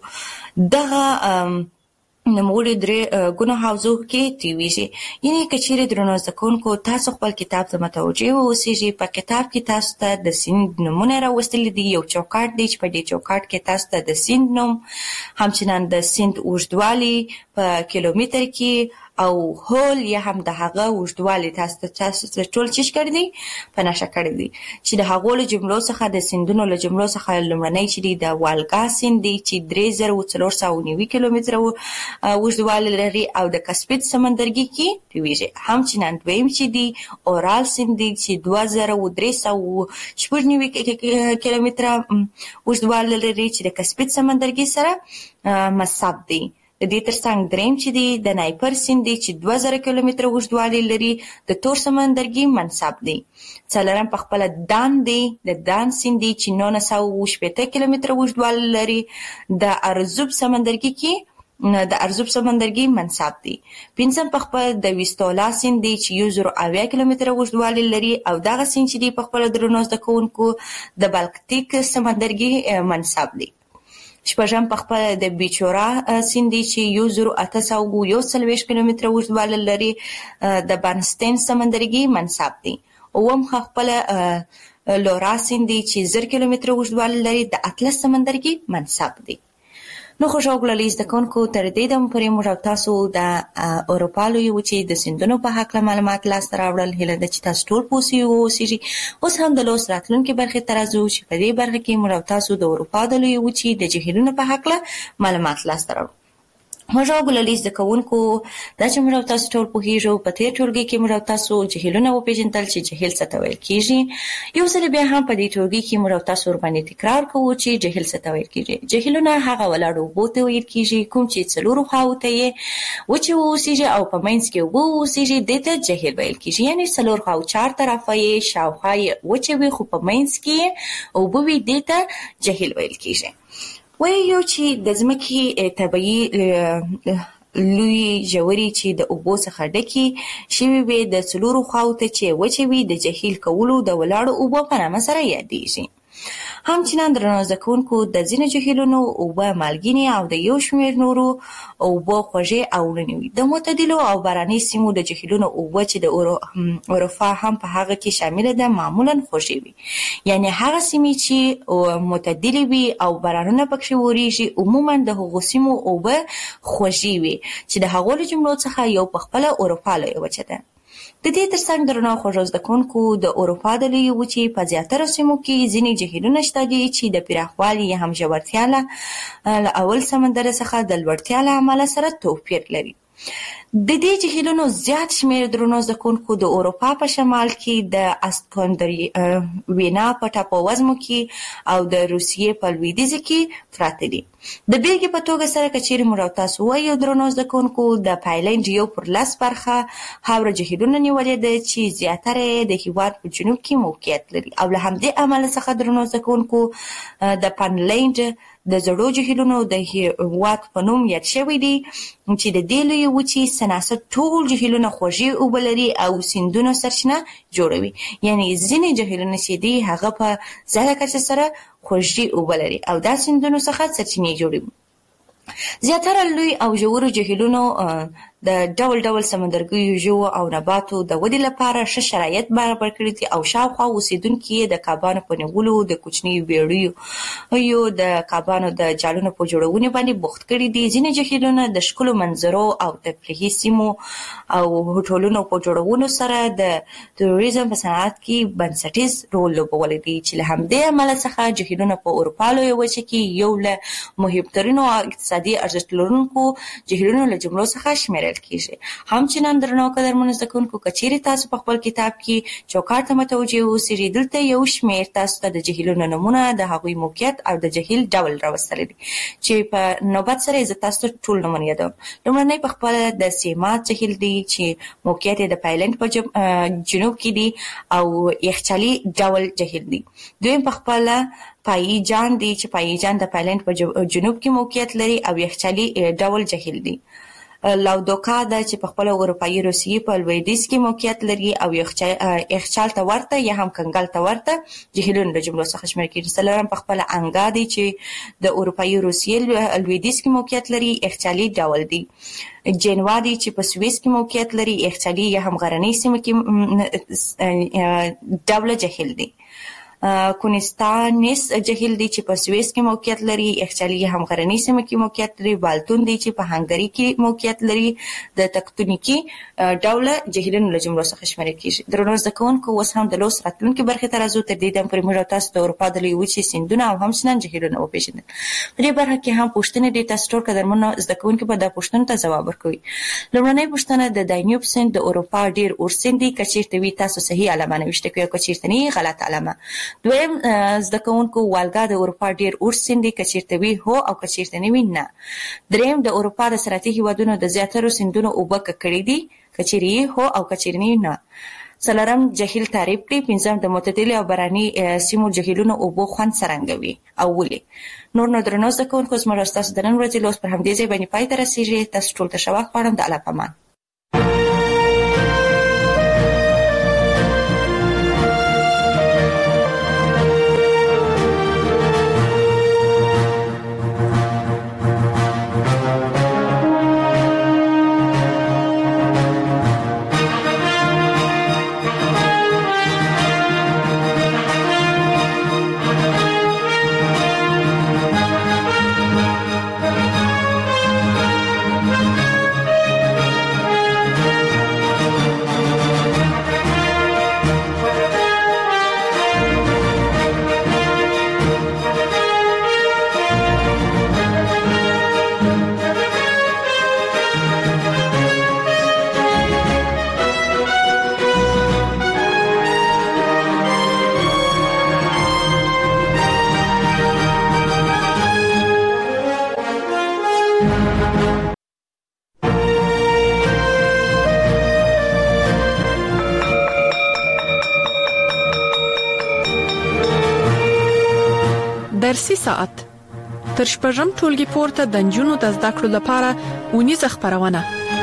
دغه نوموړي درې ګونو حوزو کې تیریږي. یعنې که چیرې درنو زده کوونکو تاسو خپل کتاب ته متوجه واوسیږئ، په کتاب کې تاسو ته د سیند نومونه راوستلي دي. یو چوکاټ دی چې په دې چوکاټ کې تاسو ته د سیند نوم، همچنان د سیند اوږدوالی په کیلومتر کې او هول یا هم د هغه اوږدوالی تاسو ته ټول چیش کړی دی په نښه کړی دی چې د هغو له جملو څخه د سیندونو له جملو څخه لومړنی چې دی د والګا سیند دی چې 3490 کیلومتره اوږدوالی لري او د کسپید سمندرګي کې تیریږي. همچنان دویم چې دی اورال سیند دی چې 2390 کیلومتره اوږدوالی لري چې د کسپید سمندرګي سره مصب دی. د دې ترڅنګ دریم چې دی د نایپر سیند دی چې 2000 کیلومتره اوږدوالی لري د تور سمندرګي منسب دی. څلورم په خپله دان دی د دان سیند دی چې 980 کیلومتره اوږدوالی لري د ارزوب سمندرګي کې د ارزوب سمندرګي منسب دی. پنځم په خپل د ویستولا سیند دی چې 1080 کیلومتره اوږدوالی لري او دغه سیند چې دی په خپل درنو زده کوونکو د بالکتیک سمندرګي منسب دی. شپږم په خپل د بیچورا سیند دی چې 1840 کیلومتره اوږدوالی لري د بارنستین سمندرګي منسب دی. اووم خپل لورا سیند دی چې 1000 کیلومتره اوږدوالی لري د اطلس سمندرګي منسب دی. نو خوشحال ګلالي زده کوونکو تر دې دمه پورې موږ تاسو د اروپا لویې وچې د سیندونو په هکله معلومات لاسته راوړل. هیله ده چې تاسو ټول پوه اوسیږئ. اوس هم د لوست راتلونکې برخې ته راځو چې په دې برخه کې موږ تاسو د اروپا د لویې وچې د جهیلونو په هکله معلومات لاسته راوړو. خوشحال ګلالي زده کوونکو دا چې موږ تاسو ټول پوهیږو په تېر ټولګي کې موږ تاسو جهیلونه وپېژندل چې جهیل څه ته ویل کیږي. یو ځل بیا هم په دې ټولګي کې موږ تاسو ورباندې تکرار کوو چې جهیل څه ته ویل کیږي. جهیلونه هغه ولاړو اوبو ته ویل کیږي کوم چې څلورو خواو ته یې وچې واوسیږي او په منځ کې اوبه واوسیږي دې ته جهیل ویل کیږي. یعنې څلور خواو چار طرفه یې شاوخوا یې وچې وي خو په منځ کې اوبه وي دې ته جهیل ویل کیږي. وایو چې د ځمکې طبیعي لوی ژورې چې د اوبو څخه ډکې شوي وي د څلورو خواو ته چې وچې وي د جهیل کولو د ولاړو اوبو په نامه سره یادېږي. همچنان درنو زده کوونکو د ځینو جهیلونو اوبه مالګینې او د یو شمېر نورو اوبه خوږې او وړینې وي. د معتدلو او باراني سیمو د جهیلونو اوبه چې د اروپا هم په هغه کې شامله ده معمولا خوږې وي. یعنې هغه سیمې چې معتدلې وي او بارانونه پکښې وریږي عموما د هغو سیمو اوبه خوږې وي چې د هغو له جملو څخه یو په خپله اروپا لویه وچه ده. د دې ترڅنګ درنو خوږو زده کوونکو د اروپا د لویې وچې په زیاتره سیمو کې ځینې جهیلونه شته دي چې د پراخوالي یا هم ژورتیا له اول سمندر څخه د لوړتیا له امله سره توپیر لري. د دې جهیلونو زیات شمیر درنو زده کوونکو د اروپا په شمال کې د اسکندرینا په ټاپووزمو کې او د روسیې په لویدیځ کې پراته دي. د بیلګې په توګه سره کچېرې موږ تاسو وایو درنو زده کوونکو د پایلنډ 1/10 برخه هاوره جهیلونه نیولې ده چې زیاتره د هیواد په جنوب کې موقعیت لري او له همدې امله څخه درنو زده کوونکو د پنلنډ د زړو جهیلونو د هیواد په نوم یاد شوی دی چې د دې لویې وچې سناسه ټول جهیلونه خوږې اوبه لري او سیندونو سرچینه جوړوي. یعنی ځینې جهیلونه چې دي هغه په زیاته کچه سره خوږې اوبه لري او دا سیندونو څخه سرچینې جوړوي. زیاتره لوی او ژورو جهیلونو د ډول ډول سمندرګیو ژوو او نباتو د ودې لپاره ښه شرایط برابر کړي دي او شاوخوا اوسیدونکي د کبانو په نیولو، د کوچنیو بیړیو د کبانو د جالونو په جوړونې باندې بوخت کړي دي. ځینې جهیلونه د ښکلو منظرو او تفریحي سیمو او هوټلونو په جوړولو سره د توریزم په صنعت کې بنسټیز رول لوبولی دی چې له همدې امله څخه جهیلونه په اروپا لویه وچه کې یو له مهمترینو اقتصادي ارزښت لرونکو جهیلونو له جملو څخه شمیرل کیږي. همچنان درنو قدرمنو زده کوونکو کچېرې تاسو په خپل کتاب کې چوکاټ ته متوجه اوسئ، دلته یو شمېر تاسو ته د جهیلونو نومونه، د هغوی موقعیت او د جهیل ډول راوستلی دی چې په نوبت سره زه تاسو ته ټول نومونه یادوم. لومړنی په خپله د سیمات جهیل دی چې موقعیت یې د پایلنډ په جنوب کې دی او یخچالي ډول جهیل دی. دویم په خپله پایجان دی چې پایجان د پایلنډ په جنوب کې موقعیت لري او یخچالي ډول جهیل دی. لاودوکا ده چې په خپل اروپایي روسیې په لویدیځ کې موقعیت لري او یخچال ته ورته یا هم کنګل ته ورته جهیلونه د جملو څخه شمیرل کېږي. څلورم په خپله انګا دی چې د اروپایي روسیې لویدیځ کې موقعیت لري، یخچالي ډول دی. جنوا دی چې په سویس کې موقعیت لري، یخچالي یا هم غرنۍ سیمه کې ډوله جهیل دی. کونستانس جهیل دی چې په سویس کې موقعیت لري، یخچالي هم غرنۍ سیمه کې موقعیت لري. بالتون دی چې په هنګري کې موقعیت لري، د تکتونیکي ډوله جهیلونو له جملو څخه شمیرل کېږي. درنو زده کوونکو اوس هم د لوست راتلونکي برخې ته راځو. تر دې دمه پورې موږ تاسو د اروپا د لویې وچې سیندونه او همچنان جهیلونه وپېژندل. په دې برخه کې هم پوښتنې دي، تاسو ټول قدرمنو زده کوونکي به دا پوښتنو ته ځواب ورکوي. لومړنۍ پوښتنه د دانیوب سیند د اروپا ډېر اوږد سیند دی، که چېرته وي تاسو صحیح علامه نوشته کوئ او که چېرته نه غلط علامه. دویم زده کوونکو والګا د اروپا ډېر اوږد سیند دی، که چېرته وي هو او که چېرته نه وي نه. دریم د اروپا د صنعتي هېوادونو د زیاترو سیندونو اوبه ککړې دي، که چېرې هو او که چېرې نه وي نه. څلورم جهیل تعریف کړئ. پنځم د معتدلې او باراني سیمو جهیلونو اوبو خوند څرنګه وي او ولې. نور نو درنو زده کوونکو زموږ ستاسو د نن ورځې لوست پر همدې ځای باندې پای ته رسېږي. تاسو ټول ته ښه وخت غواړم. د الله په امان. درسي ساعت تر شپږم ټولګي پورته د نجونو د زده کړو لپاره اونیزه خپرونه.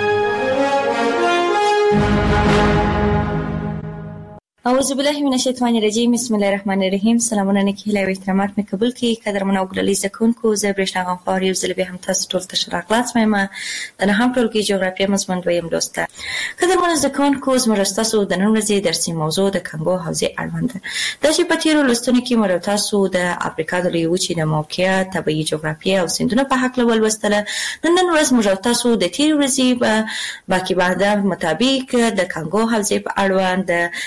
اعوذ بالله من الشیطان الرجیم. بسم الله الرحمن الرحیم. سلامونه نیکی هیله او احترامات مې قبول کړئ. قدرمن او ګرالي زده کوونکو، زه برېښنا غمخوار یو ځل بیا هم تاسو ټول ته ښه راغلاست وایم. د نهم ټولګي جغرافیه مضمون دویم لوست ته. قدرمن زده کوونکو، زموږ ستاسو د نن ورځې درسي موضوع د کنګو حوزې اړوند ده. دا چې په تېرو لوستونو کې موږ تاسو د افریقا د لویې وچې د موقعیت، طبیعي جغرافیه او سیندونو په هکله ولوستله. نن ورځ موږ تاسو د تېرې ورځې باقي بعد مطابق د کنګو حوزې په اړوند د نایجیریا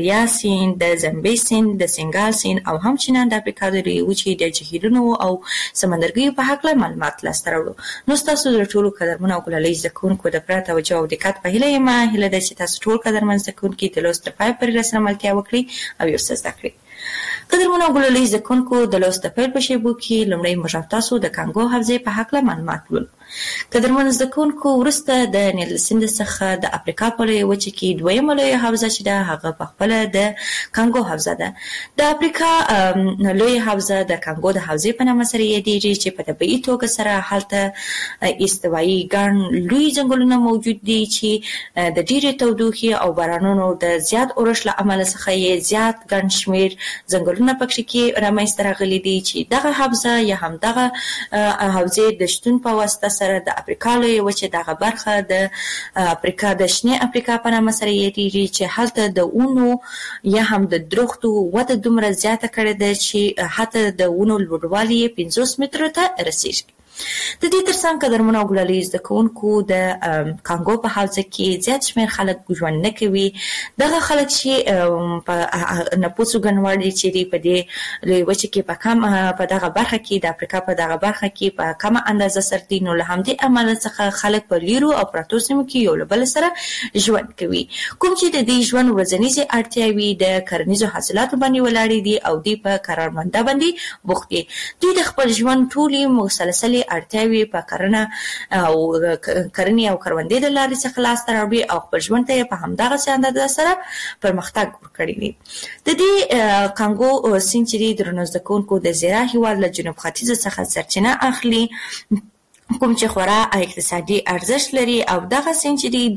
ویکټوريا سیند، د زمبي سیند، د سنگال سیند او همچنان د افریقا د لویې وچې د جهیلونو او سمندرګیو په هکله معلومات لاسته راوړو. نو ستاسو د ټولو قدرمنو او ګلالۍ زده کوونکو د پوره توجه او دقت په هیله یم. هیله ده چې تاسو ټول قدرمن زده کوونکي د لوست د پای پورې راسره ملتیا وکړي او یو څه زده کړئ. قدرمنو او ګلالۍ زده کوونکو د لوست د پیل په شیبو کې لومړی موږ تاسو د کانګو حوزې په هکله معلومات ولولو. قدرمنو زده کوونکو وروسته د نیل سیند څخه د افریقا په لویه وچه کې دویمه لویه حوزه چې ده هغه په خپله د کانګو حوزه ده. د افریقا لویه حوزه د کانګو د حوزې په نامه سره یادېږي چې په طبیعي توګه سره هلته استوایي ګڼ لوی ځنګلونه موجود دي چې د ډېرې تودوخې او بارانونو د زیات اورښت له امله څخه یې زیات ګڼ شمېر ځنګلونه پکې کې رامنځته راغلي دي چې دغه حوزه یا هم دغه حوزې د شتون په واسطه سره د افریقا لویه وچې دغه برخه د افریقا د شنې افریقا په نامه سره یادېږي چې هلته د ونو یا هم د درختو وده دومره زیاته کړې ده چې حتی د ونو لوړوالی یې 50 مترو ته رسېږي. د دې ترڅنګ قدرمنو او ګلالۍ زده کوونکو د کانګو په حوزه کې زیات شمېر خلک ژوند نه کوي. دغه خلک چې په نفوسو ګڼوړ دي چې دی په دې لویې وچې کې په دغه برخه کې د افریقا په دغه برخه کې په کمه اندازه سره دي. نو له همدې امله څخه خلک په لیرو او پرتو سیمو کې یو له بل سره ژوند کوي، کوم چې د دې ژوند ورځنیزې اړتیاوې د کرنیزو حاصلاتو باندې ولاړې دي او دوی په کارمنده باندې بوخت دي. دوی د خپل ژوند ټولې مسلسلې اړتیاوې په کرنې او کروندې د لارې څخه لاسته راوړي او خپل ژوند ته یې په همدغسې اندازه سره پرمختګ ورکړی دی. د دې کانګو سیند چې درنو زده کوونکو د زیرا هېواد له جنوب ختیځ څخه سرچینه اخلي، کوم چې خورا اقتصادي ارزښت لري او دغه سیند چې دی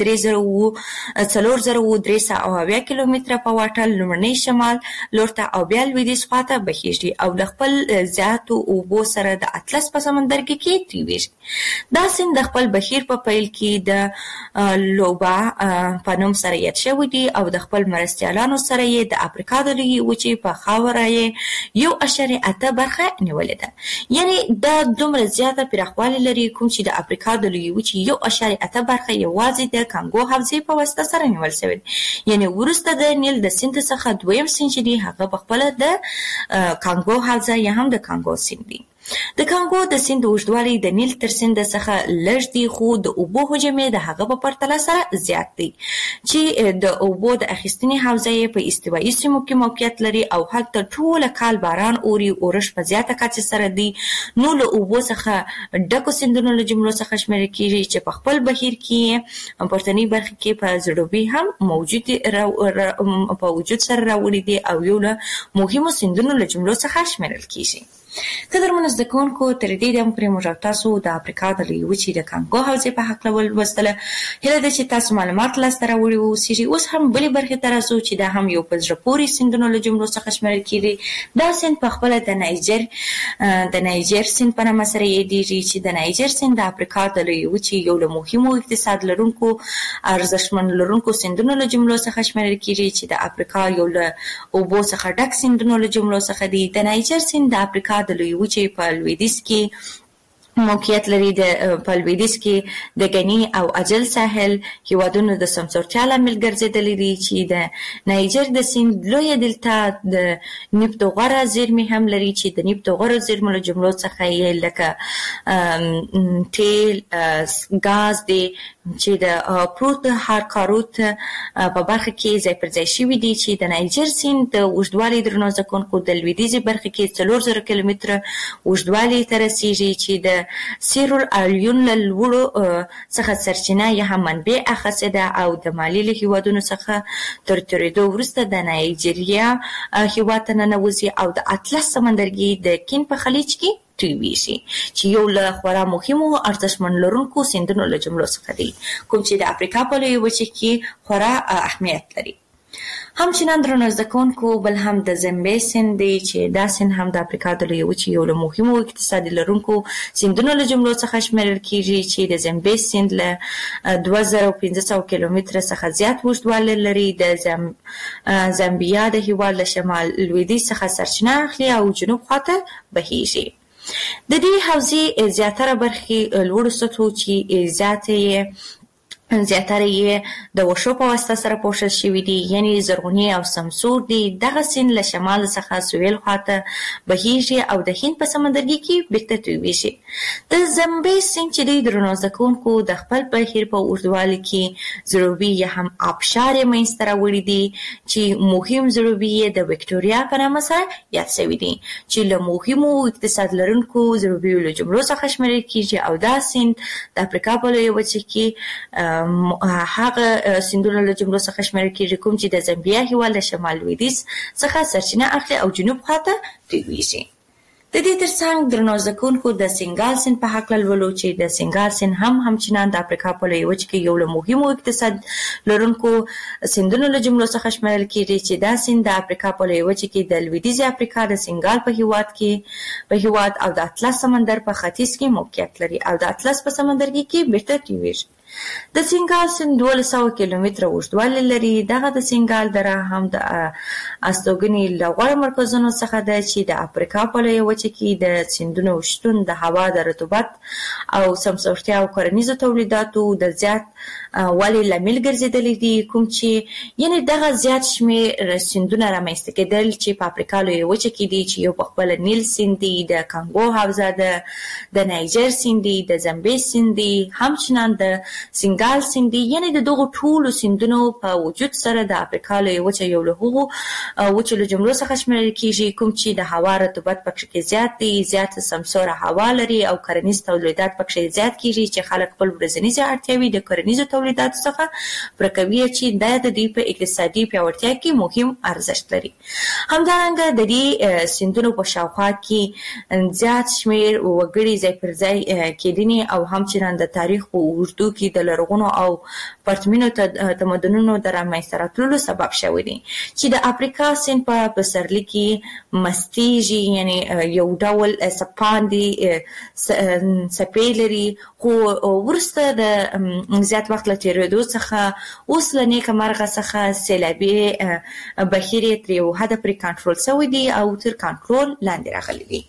4,370 کیلومتره په واټن لومړنی شمال لور ته او بیا لویدیځ خواته بهیږي او د خپل زیاتو اوبو سره د اطلس په سمندرګي کې تیریږي. دا سیند د خپل بهیر په پیل کې د لوبا په نوم سره یاد شوی دی او د خپل مرستیالانو سره یې د افریقا د لویې وچې په خاوره یې 1.8 برخه نیولې ده. یعنی دا دومره زیاته پراخوالی لري کوم چې د افریقا د لویې وچې 1.8 برخه یوازې د کانګو حوزې په واسطه سره نیول شوې. یعنی وروسته د نیل د سیند څخه دویم سیند چې دی هغه په خپله د کانګو حوزه یا هم د کانګو سیند دی. د کانګو د سیند اوږدوالی د نیل تر سیند څخه لږ دی، خو د اوبو حجم یې د هغه په پرتله سره زیات دی چې د اوبو د اخیستنې حوزه یې په استوایي سیمو کې موقعیت لري او هلته ټوله کال باران اوري، اورښت په زیاته کچه سره دی. نو له اوبو څخه ډکو سیندونو له جملو څخه شمیرل کېږي چې په خپل بهیر کې پورتنۍ برخه کې په زړوبي هم په وجود سره راوړي دي او یو له مهمو سیندونو له جملو څخه شمیرل کېږي. قدرمنو زده کوونکو تر دې دمه پورې موږ تاسو د افریقا د لویې وچې د کانګو حوزې په هکله ولوستله. هیله ده چې تاسو معلومات لاسته راوړي واوسیږي. اوس هم بلې برخې ته راځو چې دا هم یو په زړه پورې سیندونو له جملو څخه شمیرل کېږي. دا سیند په خپله د نایجر سیند په نامه سره یادېږي چې د نایجر سیند د افریقا د لویې وچې یو له مهمو اقتصاد لرونکو ارزښتمن لرونکو سیندونو له جملو څخه شمیرل کېږي چې د افریقا یو له اوبو څخه ډک سیندونو له جملو څخه دی. د نایجر سیند د افریقا د لویې وچې په لویدیځ کې موقعیت لري. په لویدیځ کې د غني او اجل ساحل هیوادونو د سمسورتیا لامل ګرځېدلی دي چې د نایجر د سیند لویه دلتا د نفت او غوره زیرمې هم لري چې د نفت او غوره زیرمو له جملو څخه یې لکه تیل، ګاز دی چې د پروت هارکاروت په برخه کې ځای پر ځای شوي دي چې د نایجر سیند د اوږدوالي درنو زده کوونکو د لویدیځې برخه کې 4000 کیلومتره اوږدوالي ته رسیږي چې د سیرول الیون له لوړو څخه سرچینه یا هم منبع اخیستې ده او د مالي له هیوادونو څخه تر تېرېدو وروسته د نایجیریا هیواد ته ننوځي او د اطلس سمندرګي د کین په خلیج کې تویږي چې یو له خورا مهمو ارزښتمن لرونکو سیندونو له جملو څخه دی، کوم چې د افریقا په لویې وچې کې خورا اهمیت لري. همچنان درنو زده کوونکو بل هم د زمبي سیند دی چې دا سیند هم د افریقا د لویې وچې یو له مهمو اقتصادي لرونکو سیندونو له جملو څخه شمیرل کېږي چې د زمبي سیند له 2500 کیلومتره څخه زیات اوږدوالی لري. د زامبیا د هېواد له شمال لویدیځ څخه سرچینه اخلي او جنوب خواته بهیږي. د دې حوزې زیاتره برخې لوړو سطحو چې زیاتې زیاتره یې د وشو په واسطه سره پوښل شوي دي، یعنی زرغونی او سمسور دي. دغه سیند له شمال څخه سویل خواته بهیږي او د هند په سمندرګي کې بیرته تویږي. د زمبیز سیند چې دی درنو زده کوونکو د خپل بهیر په اوږدوالي کې ضروبي یا هم آبشار یې منځته راوړي دي چې مهم ضروبي یې د وکټوریا په نامه سره یاد شوي دي چې له مهمو اقتصاد لرونکو ضروبیو له جملو څخه شمیرل کیږي او دا سیند د افریقا په لویه وچه کې هغه سیندونه له جملو څخه شمیرل کیږي کوم چې د زامبیا هیواد له شمال لویدیځ څخه سرچینه اخلي او جنوب خواته تویږي. د دې ترڅنګ درنو زده کوونکو د سینګال سیند په هکله لولو چې د سینګال سیند همچنان د افریقا په لویه وچه کې یو له مهمو اقتصاد لرونکو سیندونو له جملو څخه شمیرل کیږي چې دا سیند د افریقا په لویه وچه کې د لویدیځې افریقا د سینګال په هیواد او د اطلس سمندر په ختیځ کې موقعیت لري او د اطلس په سمندرګي کې بیرته تویږي. د سینګال سیند 1200 کیلومتره اوږدوالی لري. دغه د سینګال دره هم د استوګنې له غوره مرکزونو څخه ده چې د افریقا په لویه وچه کې د سیندونو شتون د هوا د رطوبت او سمسورتیا او کرنیزو تولیداتو د زیات والي لامل ګرځېدلی دي، کوم چې یعنی دغه زیات شمېر سیندونه رامنځته کېدل چې په افریقا لویه وچه کې دي چې یو په خپله نیل سیند دی، د کانګو حوزه ده، د نایجر سیند دی، د زمبیز سیند دی، همچنان د سینګال سیند دی. یعنی د دغو ټولو سیندونو په وجود سره د افریقا لویه وچه یو له هغو وچو له جملو څخه شمیرل کیږي کوم چې د هوا رطوبت پکې کې زیات دی، زیات سمسوره هوا لري او کرنیز تولیدات پکې زیات کیږي چې خلک خپل ورځنیزې اړتیاوې د کرنیزو تولیداتو څخه پوره کوي چې د دوی په اقتصادي پیاوړتیا کې مهم ارزښت لري. همدارنګه د دې سیندونو په شاوخوا کې زیات شمېر وګړي ځای پر ځای کېدنې او همچنان د تاریخ په اوږدو کې د لرغونو او پرتمینو تمدنونو د رامنځته راتللو سبب شوی دی چې د افریقا سیند په پسرلي کې مستیږي، یعنی یو ډول سپاندې څپې لري، خو وروسته د زیات وخت له تېرېدو څخه اوس له نیکه مرغه څخه سیلابي بهیر یې تر یو حده پورې کنټرول شوی دی او تر کنټرول لاندې راغلی دی.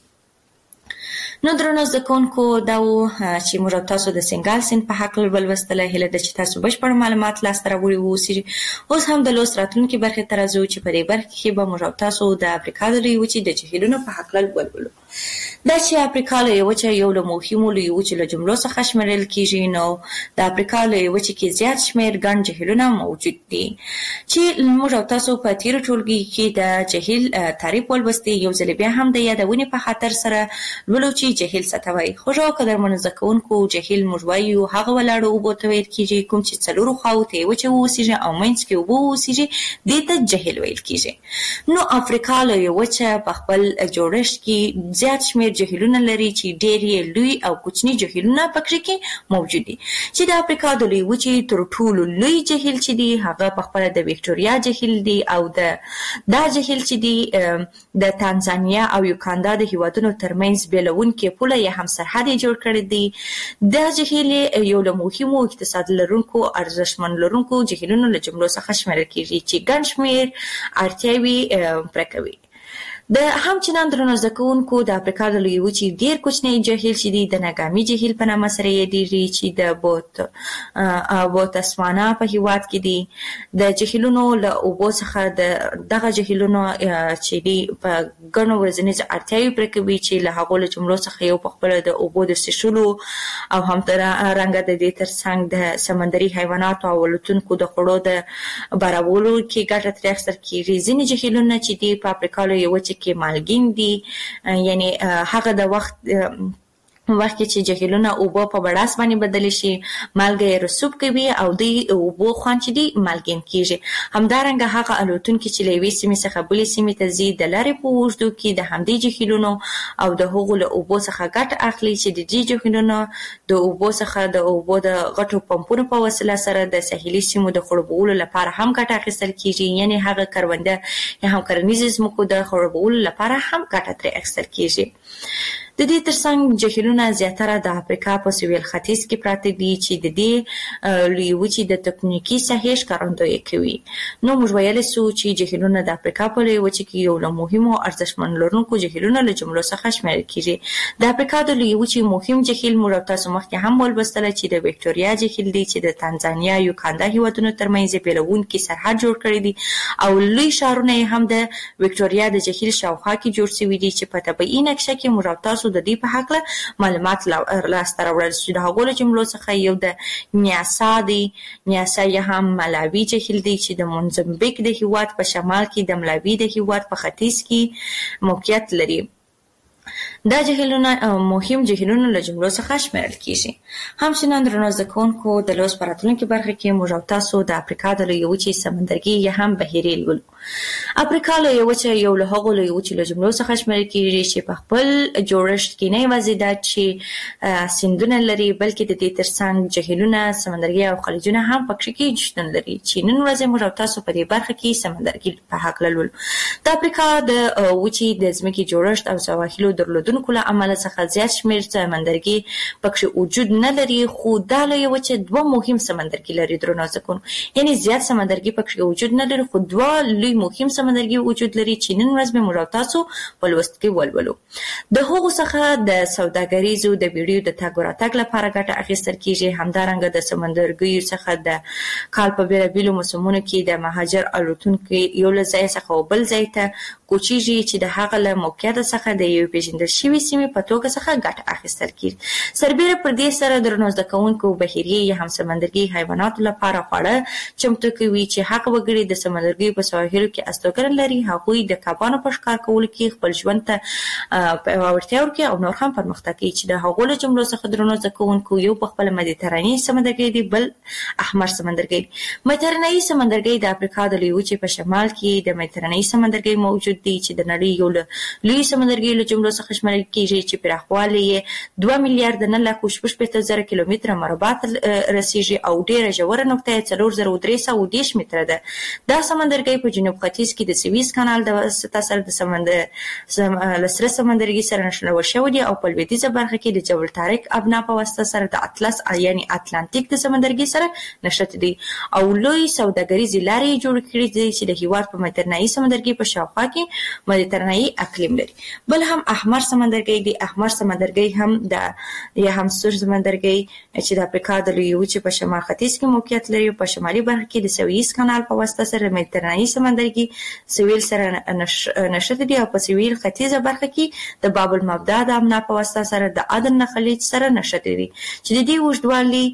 نو درنو زده کوونکو دا و چې موږ تاسو د سینګال سیند په هکله ولوستله. هیله ده چې تاسو بشپړ معلومات لاسته راوړي واوسئ. اوس هم د لوست راتلونکي برخې ته راځو چې په دې برخه کې به موږ تاسو د افریقا د لویې وچې د جهیلونو په هکله ولولو. دا چې افریقا لویه وچه یو له مهمو لویو وچو له جملو څخه شمیرل کیږي، نو د افریقا لویه وچه کې زیات شمېر ګڼ جهیلونه موجود دي چې موږ تاسو په تیرو ټولګي کې د جهیل تعریف ولوستي. یو ځل بیا هم د یادونې په خاطر سره لولو چې جهیل څه ته وایي. خوږو قدرمنو زده کوونکو، جهیل موږ وایو هغه ولاړو اوبو ته ویل کیږي کوم چې څلورو خواوو ته یې وچه واوسیږي او منځ کې اوبه واوسیږي، دې ته جهیل ویل کیږي. نو افریقا لویه وچه په خپل جوړښت کې زیات شمېر جهیلونه لري چې ډېر یې لوی او کوچني جهیلونه پکې کې موجود دي چې د افریقا د لویې وچې تر ټولو لوی جهیل چې دی هغه په خپله د وکټوریا جهیل دی او دا جهیل چې دی د تانزانیا او یوګاندا د هیوادونو ترمنځ بیلونکې پوله یا هم سرحد یې جوړ کړی دی. دا جهیل یو له مهمو اقتصاد لرونکو ارزښتمن لرونکو جهیلونو له جملو څخه شمیرل کیږي چې ګڼ شمېر اړتیاوې پوره کوي. د همچنان درنو زده کوونکو د افریقا د لویې وچې ډېر کوچنی جهیل چې دی د ناګامي جهیل په نامه سره یادېږي چې د بوتسوانا په هیواد کې دی. د جهیلونو له اوبو څخه دغه جهیلونو چې دی په ګڼو ورځنیزو اړتیاوې پوره کوي چې له هغو له جملو څخه یو په خپله د اوبو د څښلو او همدارنګه د دې ترڅنګ د سمندري حیواناتو او الوتونکو د خوړو د برابرولو کې ګټه ترې اخیستل کېږي. ځینې جهیلونه چې دی په افریقا لویې وچې کې مالګین دي، یعنی هغه د وخت کې چې جهیلونه اوبه په بړاس باندې بدلی شي مالګه یې رسوب کوي او دوی اوبو خوند چې دی مالګین کیږي. همدارنګه هغه الوتونکي چې له یوې سیمې څخه بلې سیمې ته ځي د لارې په اوږدو کې د همدې جهیلونو او د هغو له اوبو څخه ګټه اخلي چې د دې جهیلونو د اوبو څخه د اوبو د غټو پمپونو په وسیله سره د ساحلي سیمو د خړوبولو لپاره هم ګټه اخیستل کیږي، یعنی هغه کرونده یا هم کرنیزې ځمکو د خړوبولو لپاره هم ګټه ترې اخیستل کیږي. د دې ترڅنګ جهیلونه زیاتره د افریقا په سویل ختیځ کې پراته دي چې د دې لوی وچې د تکتونیکي ساحې ښکارندویي کوي. نو موږ ویلی سو چې جهیلونه د افریقا په لوی وچې کې یو له مهمو ارزښتمن لرونکو جهیلونو له جملو څخه شمیرل کیږي. د افریقا د لوی وچې مهم جهیل موږ تاسو مخکې هم ولوستله چې د وکټوريا جهیل دی چې د تانزانیا یوګاندا هیوادونو ترمنځ بیلونکي سرحد جوړ کړی دی او لوی ښارونه هم د وکټوريا د جهیل شاوخوا کې جوړ شوي دي چې په طبیعي نقشه کې موږ تاسو د دې په هکله معلومات لاسته راوړل شي. د هغو له جملو څخه یو د نیاسا دی. نیاسا یا هم ملاوي جهیل دی چې د موزمبیک د هیواد په شمال کې د ملاوي د هیواد په ختیځ کې موقعیت لري. دا جهیلونه مهم جهیلونو له جملو څخه شمیرل کیږي. همچنان درنو زده کوونکو د لوست په راتلونکي برخه کې موږ تاسو د افریقا د لویې وچې سمندرګي یا هم بحیرې لولو. افریقا لویې وچه یو له هغو لویې وچې له جملو څخه شمیرل کیږي چې په خپل جوړښت کې نه یوازې دا چې سیندونه لري بلکې د دې ترڅنګ جهیلونه، سمندرګي او خلیجونه هم پکې کې شتون لري چې نن ورځ موږ تاسو په دې برخه کې سمندرګي په هکله لولو. د افریقا د وچې د ځمکې جوړښت او سواحلو درلودونکو له امله څخه زیات شمیر سمندرګي پکې وجود نه لري، خو دا لویه وچه دوه مهم سمندرګي لري درنو زده کوونکو. یعنی زیات سمندرګي پکې وجود نه لري خو دوه لوی مهم سمندرګي وجود لري چې نن ورځ به موږ تاسو په لوست کې ولولو. د هغو څخه د سوداګریزو د بیړیو د تګ راتګ لپاره ګټه اخیستل کیږي. همدارنګه د سمندرګیو څخه د کال په بیلابیلو موسمونو کې د مهاجر الوتونکو یو له ځای څخه بل ځای ته کوچیږي چې د هغه له موقعیت څخه د یو پیژندل شوي سیمې په توګه څخه ګټه اخیستل کیږي. سربیره پر دې سره درنو زده کوونکو بحیري یا هم سمندرګي حیواناتو لپاره خواړه چمتو کوي چې هغه وګړي د سمندرګي په سواحلو کې استوګنه لري هغوی د کبانو په ښکار کولو کې خپل ژوند ته پیاوړتیا ورکوي او نور هم پرمختګ کوي چې د هغو له جملو څخه درنو زده کوونکو یو په خپل مدیترانې سمندرګي دی، بل احمر سمندرګي. مدیترانې سمندرګي د افریقا د لوی وچې په شمال کې د مدیترانې سمندرګي موجود دی چې د نړۍ یو لوی سمندرګي له جملو څخه شمېرل کیږي چې پراخوالی یې 2 میلیارډ 9,66,000 کیلومتره مربع رسیږي او ډیره ژوره نقطه یې 4310 متره ده. دا سمندرګي په جنوب ختیځ کې د سویس کانال د واسطه سره د سره سمندرګي سره نښلول شوی دی او په لویدیځه برخه کې د جبل طارق ابنا په واسطه سره د اطلس یعنی اتلانتیک د سمندرګي سره نښلت دي او لوی سوداګریزې لارې جوړ کړي دي چې د هیواد په مدیترانې سمندرګي په شاوخوا کې مدیترانې اقلیم لري. بل هم احمر سمندرګي دی. احمر سمندرګي هم د یا هم سور سمندرګي چې د افریقا د لویې وچې په شمال ختیځ کې موقعیت لري په شمالي برخه کې د سویس کانال په واسطه سره مدیترانې سمندرګي سویل سره نښلت دي او په سویل ختیځه برخه کې د باب المبدا د امنا په واسطه سره د عدن خلیج سره نښلت دي چې د دې اوږدوالی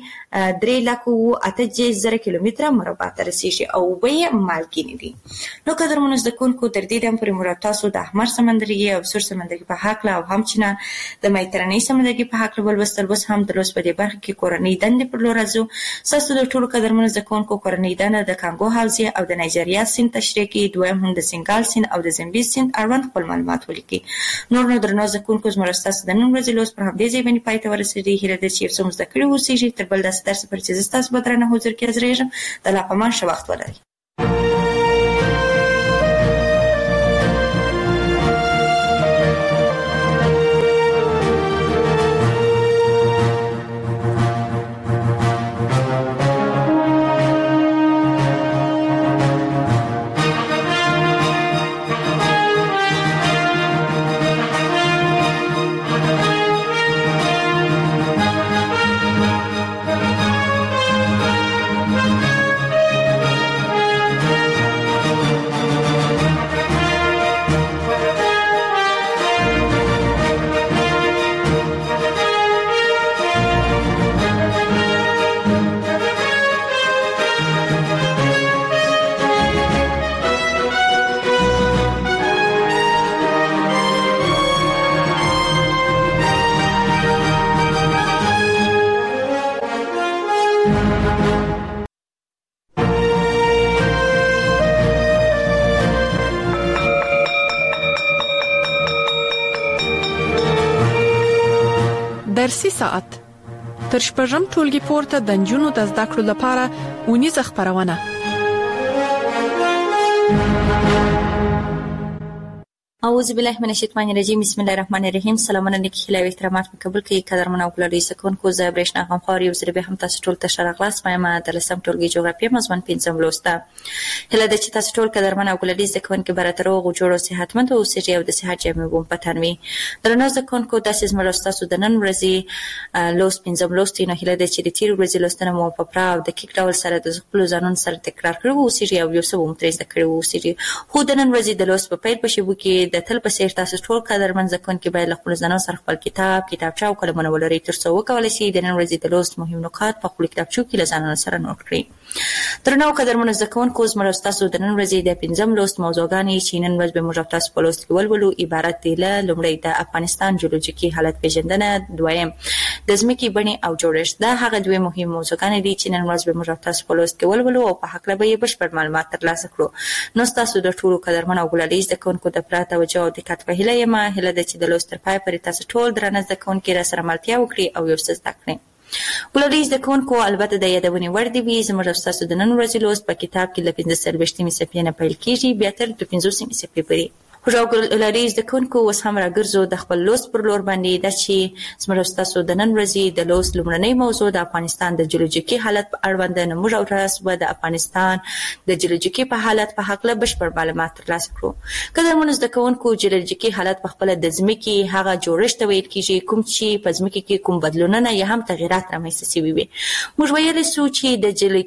3,08,000 کیلومتره مربع ته رسیږي او اوبه یې مالګینې دي. نو قدرمنو زده کوونکو تر دې دمه پورې موږ تاسو د احمر سمندرګي او سور سمندرګي په هکله او همچنان د مدیترانې سمندرګي په هکله ولوستل. اوس هم د لوست په دې برخه کې کورنۍ دندې پر لور راځو. ستاسو د ټولو قدرمنو زده کوونکو کورنۍ دنده د کانګو حوزې او د نایجیریا سیند تشریح کوي، دویم هم د سینګال سیند او د زمبیز سیند اړوند خپل معلومات ولیکي. نور نو درنو زده کوونکو زموږ ستاسو د نن ورځې لوست پر همدې ځای باندې پای ته ورسېدی. هیله ده چې یو څه مو زده کړي اوسیږي. تر بل داسې درس پورې چې زه ستاسو په درنه حضور کې حاضرېږم. د الله په امان ښه وخت ولرئ. درسي ساعت تر شپږم ټولګي پورته د نجونو د زده کړو لپاره ونیزه خبرونه. اعوذ بالله من الشیطان الرجیم بسم الله الرحمن الرحیم. سلامونه نیکی هیله او احترامات مې قبول کړئ قدرمن او ګلالي سکونکو. زه برېښنا غمخوار یو ځل بیا هم تاسو ټول ته ښه راغلاست. وایم د لسم ټولګي جغرافیه مضمون 5 لوسته. هیله ده چې تاسو ټول قدرمن او ګلالي سکونکو براتر او جوړ او صحتمند اوسئ او د صحت جامې بوم پتانوي. درنو سکونکو تاسو زموږ تاسو د نن ورځې لوست 5 لوست نه هیله ده چې د تیر ورځې لوستنه مو په پراو د دقیق ډول سره د خپل ځانون سره تکرار کړو اوسئ او یو څه مو ترې ذکر اوسئ. خو د نن ورځې د لوست په پیل په شیبو کې د تل په سیر تاسو ټول قدرمن زکونکي باید خپل ځانو سره خپل کتابچه او قلمونه ولرئ ترڅو وکولای شئ د نن ورځې د لوست مهم نکات په خپل کتابچو کې له ځانونو سره نوٹ کړئ. درنو قدرمن زکونکو زموږ تاسو د نن ورځې د 5 لوست موضوعګانې چې نن ورځ به موږ تاسو په لوست کې ولولو عبارت دي له لومړی د افغانستان جیولوژیکي حالت پیژندنه، دویم د ځمکې بڼې او جوړښت. دا هغه دوه مهم موضوعګانې دي چې نن ورځ به موږ تاسو په لوست کې ولولو او په حق به بشپړ معلومات ترلاسه کړو. نو تاسو د ټولو قدرمن او ګلالي زکونکو د پراته توجه او دقت په هیله یم. هیله ده چې د لوست تر پای پورې تاسو ټول درنه زکونکي را سره ملتیا وکړي او یو څه زده کړئ. ګلالي زکونکو البته د یادونې وړ دی وي زموږ تاسو د نن ورځې لوست په کتاب کې له 15 صفحې نه پیل کیږي بیا تر 15 صفحې پورې. خو ګلالي زکونکو اوس هم راګرځو د خپل لوست پر لور باندې د چې زموږ تاسو د نن ورځې د لوست لومړنۍ موضوع د افغانستان د جیولوژیکي حالت په اړوند موږ او تاسو د افغانستان د جیولوژیکي په حالت په حق له بشپړ معلومات ترلاسه کړو. کله موږ زکونکو جیولوژیکي حالت په خپل د ځمکې هغه جوړښت ویل کیږي کوم چې په ځمکې کې کوم بدلونونه یا هم تغیرات رامنځته شوي وي. موږ ویل سو چې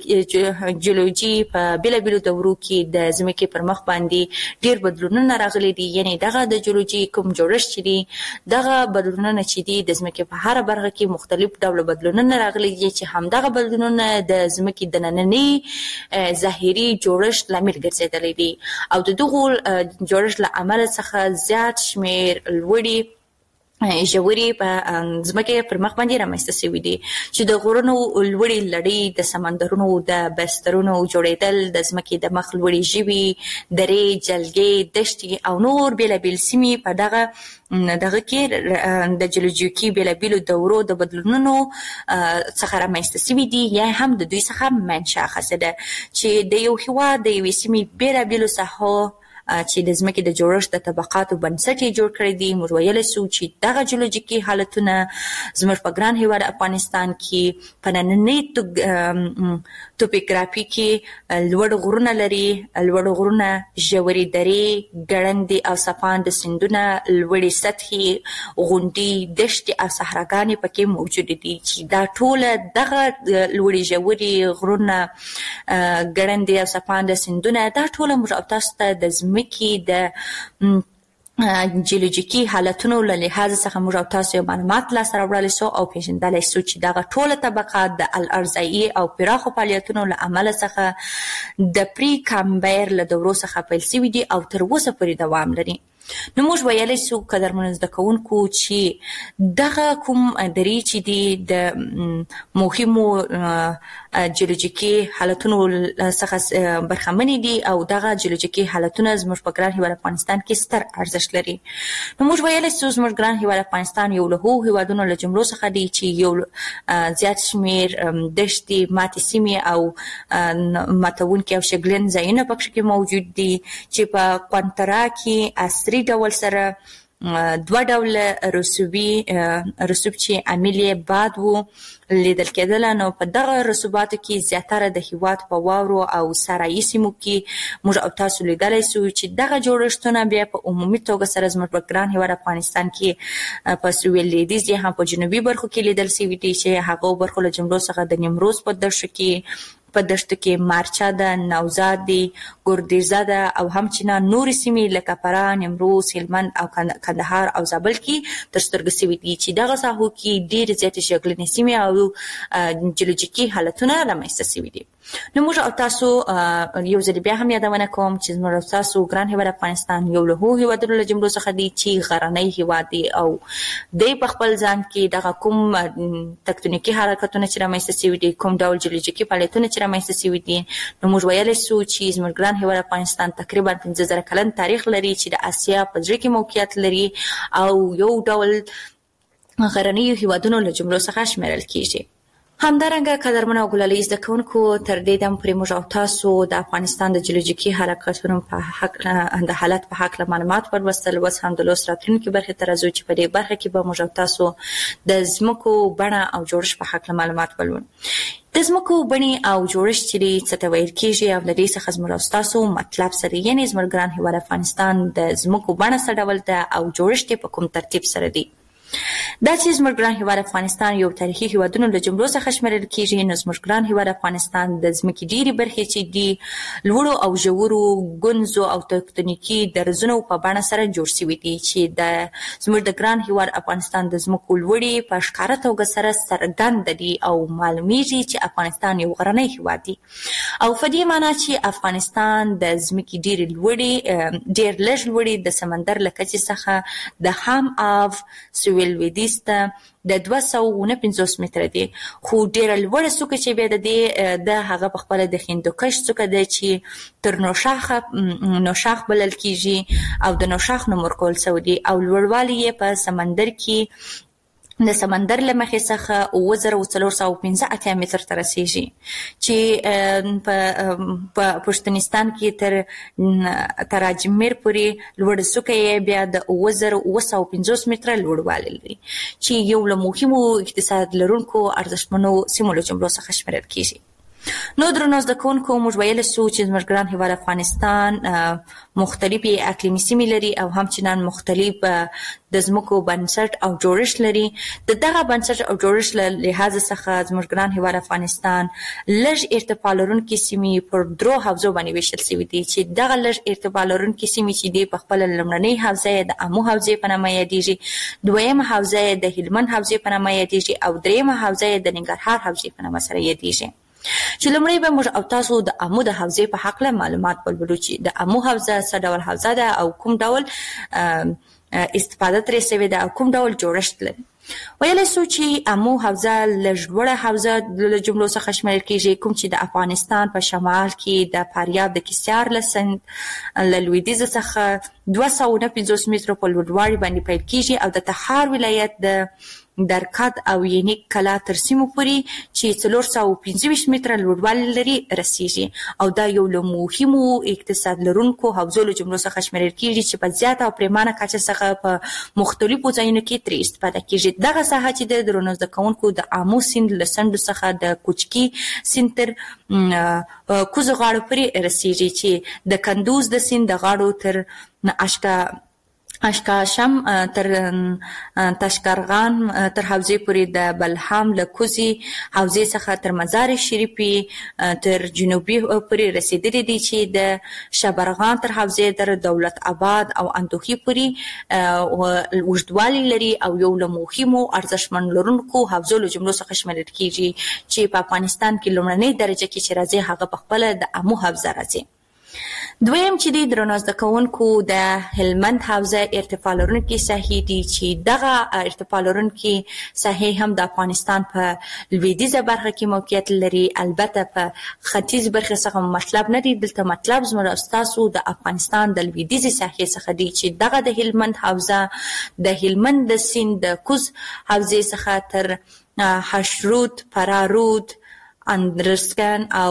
د جیولوژي په بیلابیلو دورو کې د ځمکې پر مخ باندې ډیر بدلونونه راغلي دي. یعنی دغه د جیولوژي کوم جوړښت چې دي دغه بدلونونه چې دي د ځمکې په هر برخه کې مختلف ډول بدلونونه راغلي دي چې همدغه بدلونونه د ځمکې د ننني ظاهري جوړښت لامل ګرځېدلي دي او د دغه جوړښت له امله څخه زیات شمیر لوړي ژورې په ځمکې پر مخ باندې رامنځته شوي دي چې د غرونو لوړې لړۍ د سمندرونو د بسترونو جوړېدل د ځمکې د مخ لوړې ژوي درې جلګې دښتې او نور بېلابېل سیمې په دغه کې د جیولوژیکي بېلابېلو دورو د بدلونونو څخه رامنځته شوي دي یا هم د دوی څخه منشأ اخیستې ده چې د یو هېواد د یوې سیمې بېلابېلو ساحو چې د ځمکې د جوړښت د طبقاتو بنسټ یې جوړ کړی دی. موږ ویلی سو چې دغه جیولوژیکي حالتونه زموږ په ګران هېواد افغانستان کې په نننۍ توپوګرافي کې لوړ غرونه لري، لوړ غرونه، ژورې درې، ګړندې او څپانده سیندونه، لوړې سطحې، غونډۍ، دښتې او صحراګانې پکې موجودې دي چې دا ټوله دغه لوړې ژورې غرونه، ګړندې او څپانده سیندونه دا ټوله موږ او تاسو ته د ځمکې د جیولوژیکي حالتونو له لحاظ څخه موږ او تاسو معلومات لاسته راوړلی سو او پیژندلی سو چې دغه ټوله طبقات د الارضایي او پراخو فعالیتونو له امله څخه د پری کامبر له دورو څخه پیل شوي دي او تر اوسه پورې دوام لري. نو موږ ویلی سو قدرمنو زده کوونکو چې دغه کوم درې چې دي د مهمو جیولوژیکي حالتونو څخه برخمنې دي او دغه جیولوژیکي حالتونه زموږ په ګران هېواد افغانستان کې ستر ارزښت لري. نو موږ ویلی سو زموږ ګران هېواد افغانستان یو له هغو هېوادونو له جملو څخه دی چې یو زیات شمېر دښتې، ماتې سیمې او ماتونکي او شګلن ځایونه پکې کې موجود دي چې په قونترا کې عصري ډول سره دوه ډوله رسوب چې عامل یې باد و لیدل کېدله. نو په دغه رسوباتو کې زیاتره د هېواد په واورو او صحرایي سیمو کې موږ او تاسو لیدلی سو چې دغه جوړښتونه بیا په عمومي توګه سره زموږ په ګران هېواد افغانستان کې په سویل لویدیځ یا هم په جنوبي برخو کې لیدل سوي دي چې هغو برخو له جملو څخه د نیمروز په دښتو کې مارچا ده، نوزاد دی، ګردیزه ده او همچنان نورې سیمې لکه فراه، نیمروز، هلمند او کندهار او زابل کې تر سترګو شوي دي چې دغه ساحو کې ډېرې زیاتې شګلنې سیمې او جیولوژیکي حالتونه رامنځته شوي دي. نو موږ او تاسو یو ځل بیا هم یادونه کوم چې موږ او تاسو ګران هېواد افغانستان یو له هغو هېوادونو له جملو څخه دی چې غرنی هېواد دی او دی په خپل ځان کې دغه کوم تکتونیکي حرکتونه چې رامنځته شوي دي، کوم ډول جیولوژیکي فعالیتونه چې رامنځته شوي دي، نو موږ ویلی سو چې زموږ ګران هېواد افغانستان تقریبا 15,000 کلن تاریخ لري چې د اسیا په زړه کې موقعیت لري او یو ډول غرنیو هېوادونو له جملو څخه شمیرل کیږي. همدارنګه قدرمن او ګلالي زده کوونکو تر دې دم پرې موږ او تاسو د افغانستان د جیولوژیکي حرکتونو په حق د حالت په حق معلومات ورسول وس هم د لوست راتلونکي برخه تر ازو چې په دې برخه کې به موږ او تاسو د زمکو بڼه او جوړښت په حق معلومات ولرو. د زمکو بڼې او جوړښت چې څه ته ویل کېږي او د دې څخه زموږ او تاسو مطلب سره یعنی زموږ ګران هیواد افغانستان د زمکو بڼه څه ډول ده او جوړښت په کوم ترتیب سره دی. دا چې زموږ ګران هیواد افغانستان یو تاریخي هیوادونو له جملو څخه شمیرل کېږي، نو زموږ ګران هیواد افغانستان د ځمکې ډېرې برخې چې دي لوړو او ژورو ګونځو او تکتونیکي درزونو په بڼه سره جوړ شوي دي چې د زموږ د ګران هیواد افغانستان د ځمکو لوړې په ښکاره توګه سره څرګند دي او معلومیږي چې افغانستان یو غرنی هیواد دی او په دې معنی چې افغانستان د ځمکې ډېرې لوړې ډېر لږ لوړې د سمندر له کچې څخه د خام آب سویل لویدیځ ته د 249 متره دی، خو ډیره لوړه څوکه چې بیا د هغه په خپل د هندوکش څوکه ده چې تر نوشاخ بلل کیږي او د نوشاخ نوم ورکول شوی دی او لوړوالی یې په سمندر کې د سمندر له مخې څخه 4415 متر ته رسیږي چې په پښتونستان کې تر اجمیر پورې لوړ څوکه یې بیا د 4950 متره لوړوالی لري چې یو له مهمو اقتصاد لرونکو ارزښتمنو سیمو له جملو څخه شمیرل کیږي. نو درنو زده کوونکو موږ ویلی سو چې زموږ ګران هیواد افغانستان مختلفې اقلیمي سیمې لري او همچنان مختلف د ځمکو بنسټ او جوړښت لري. د دغه بنسټ او جوړښت له لحاظ څخه زموږ ګران هیواد افغانستان لږ ارتفاع لرونکي سیمې پر درو حوزو باندې ویشل شوي دي چې دغه لږ ارتفاع لرونکي سیمې چې دي په خپله لومړنۍ حوزه یې د امو حوزې په نامه یادیږي، دویمه حوزه یې د هلمند حوزې په نامه یادیږي او دریمه حوزه یې د ننګرهار حوزې په نامه سره یادیږي. چې لومړی به موږ او تاسو د امو د حوزې په حق له معلومات ولولو چې د امو حوزه څه ډول حوزه ده او کوم ډول استفاده ترې شوې ده او کوم ډول جوړښت لري. ویلی سو چې امو حوزه لږ لوړه حوزه له جملو څخه شمیرل کېږي، کوم چې د افغانستان په شمال کې د فاریاب د کیسیار له سند له لویدیځ څخه 249 مترو په لوړوالي باندې پیل کېږي او د تخار ولایت د درکات او ینیک کلا تر سیمو پورې چې 425 متره لوړوالی لري رسیږي او دا یو له مهمو اقتصاد لرونکو حوزو له جملو څخه شمیرل کېږي چې په زیاته او پریمانه کچه څخه په مختلفو ځایونو کې ترې استفاده کېږي. دغه ساحه چې د درنو زده کوونکو د امو سیند له څنډو څخه د کوچکي سیند تر کوزو غاړو پورې رسیږي چې د کندوز د سیند د غاړو تر اشکاشم تر تاشقرغان تر حوزې پورې د بلهام له کوزي حوزې څخه تر مزار شریفي تر جنوبي پورې رسیدلي دي چې د شبرغان تر حوزې تر دولت آباد او اندوخي پورې اوږدوالی لري او یو له مهمو ارزښتمن لرونکو حوزو له جملو څخه شمیرل کېږي چې په افغانستان کې لومړنۍ درجه کې چې راځي هغه په خپله د امو حوزه راځي. دویم چې دی درنو زده کوونکو د هلمند حوزه ارتفاع لرونکي ساحې دي چې دغه ارتفاع لرونکي ساحې هم د افغانستان په لویدیځه برخه کې موقعیت لري، البته په ختیځ برخه څخه مطلب نه دی، دلته مطلب زموږ ستاسو د افغانستان د لویدیځې ساحې څخه دی چې دغه د هلمند حوزه د هلمند د سیند د کوز حوزې څخه تر حشرود، فرارود، اندرسکن او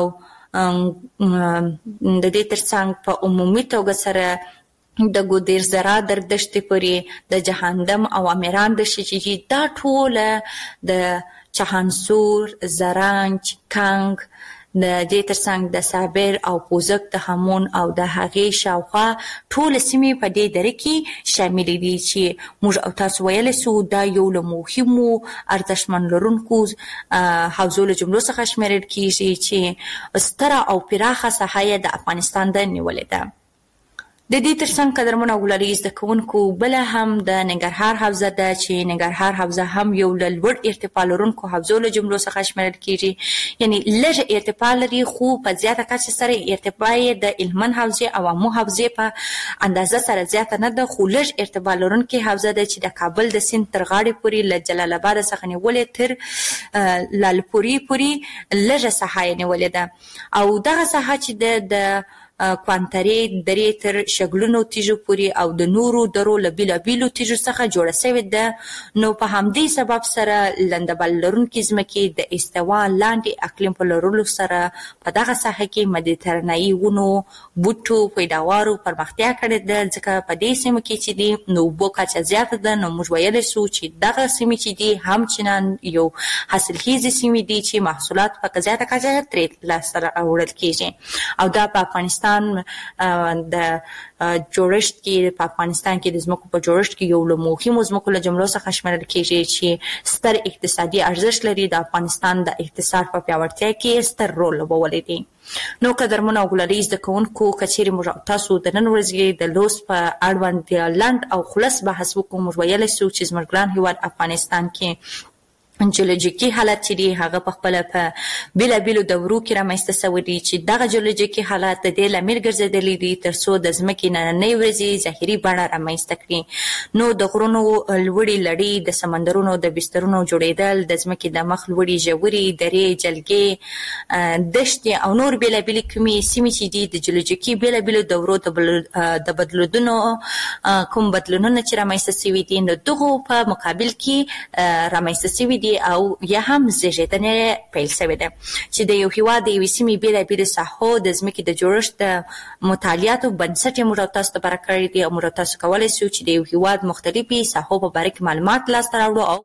د دې ترڅنګ په عمومي توګه سره د ګودیر زرا در دښتې پورې د جهنم او امیران دښتې چې دا ټوله د چهانسور، زرنج، کنگ د دې ترڅنګ د صابر او پوزک د همون او د هغې شاوخوا ټوله سیمې په دې دره کې شاملې دي چې موږ او تاسو ویلی سو دا یو له مهمو ارزښتمن لرونکو حوزو له جملو څخه شمیرل کېږي چې ستره او پراخه ساحه یې د افغانستان د نیولې ده. د دې ترڅنګ قدرمن او ګلالي زده کوونکو بله هم د ننګرهار حوزه ده چې ننګرهار حوزه هم یو له لوړ ارتفاع لرونکو حوزو له جملو څخه شمیرل کېږي، یعنی لږ ارتفاع لري خو په زیاته کچه سره ارتفاع یې د هلمند حوزې او امو حوزې په اندازه سره زیاته نه ده، خو لږ ارتفاع لرونکې حوزه ده چې د کابل د سیند تر غاړې پورې له جلال آباد څخه نیولې تر لالپورې پورې لږه ساحه یې نیولې ده او دغه ساحه چې د کوانترې درې تر شګلونو تیږو پورې او د نورو درو له بیلابیلو تیږو څخه جوړه شوې ده. نو په همدې سبب سره لندبل لرونکي ځمکې د استوا لاندې اقلیم په لرلو سره په دغه ساحه کې مدیترانه‌ایي ونو بوټو پیداوارو پرمختیا کړې ده. ځکه په دې سیمه کې چې دي نو اوبو کچه زیاته ده، نو موږ ویلی سو چې دغه سیمې چې دي همچنان یو حاصلخیزې سیمې دي چې محصولات په زیاته کچه ترې لاسته راوړل کېږي. او دا په افغانستان د جوړښت کې په افغانستان کې د ځمکو په جوړښت کې یو له مهمو ځمکو له جملو څخه شمیرل کېږي چې ستر اقتصادي ارزښت لري. د افغانستان د اقتصاد په پیاوړتیا کې ستر رول لوبولی دی. نو قدرمنو او ګلالي زده کوونکو، که چیرې موږ تاسو د نن ورځې د لوست په اړوند لنډ او خلص بحث وکړو، موږ ویلی سو چې زموږ ګران هېواد افغانستان کې جیولوژیکي حالت چې دی هغه په خپله په بیلابیلو دورو کې رامنځته سوی دی چې دغه جیولوژیکي حالت د دې لامل ګرځېدلی دی تر څو د ځمکې نننۍ ورځې ظاهري بڼه رامنځته کړي. نو د غرونو لوړې لړۍ، د سمندرونو د بسترونو جوړېدل، د ځمکې د مخ لوړې ژورې درې، جلګې، دښتې او نور بیلابیلې کومې سیمې چې دي د جیولوژیکي بیلابیلو دورو د بدلونونو کوم بدلونونه چې رامنځته سوي دي نو دغو په مقابل کې رامنځته سوي دي او یا هم زیږېدنې پیل شوې ده چې د یو هېواد د یوې سیمې بیلابیلو ساحو د ځمکې د جوړښت د مطالعاتو بنسټ یې موږ تاسو ته برابر کړی دی او موږ تاسو کولی شو چې د یو هېواد مختلفې ساحو په باره کې معلومات لاسته راوړو او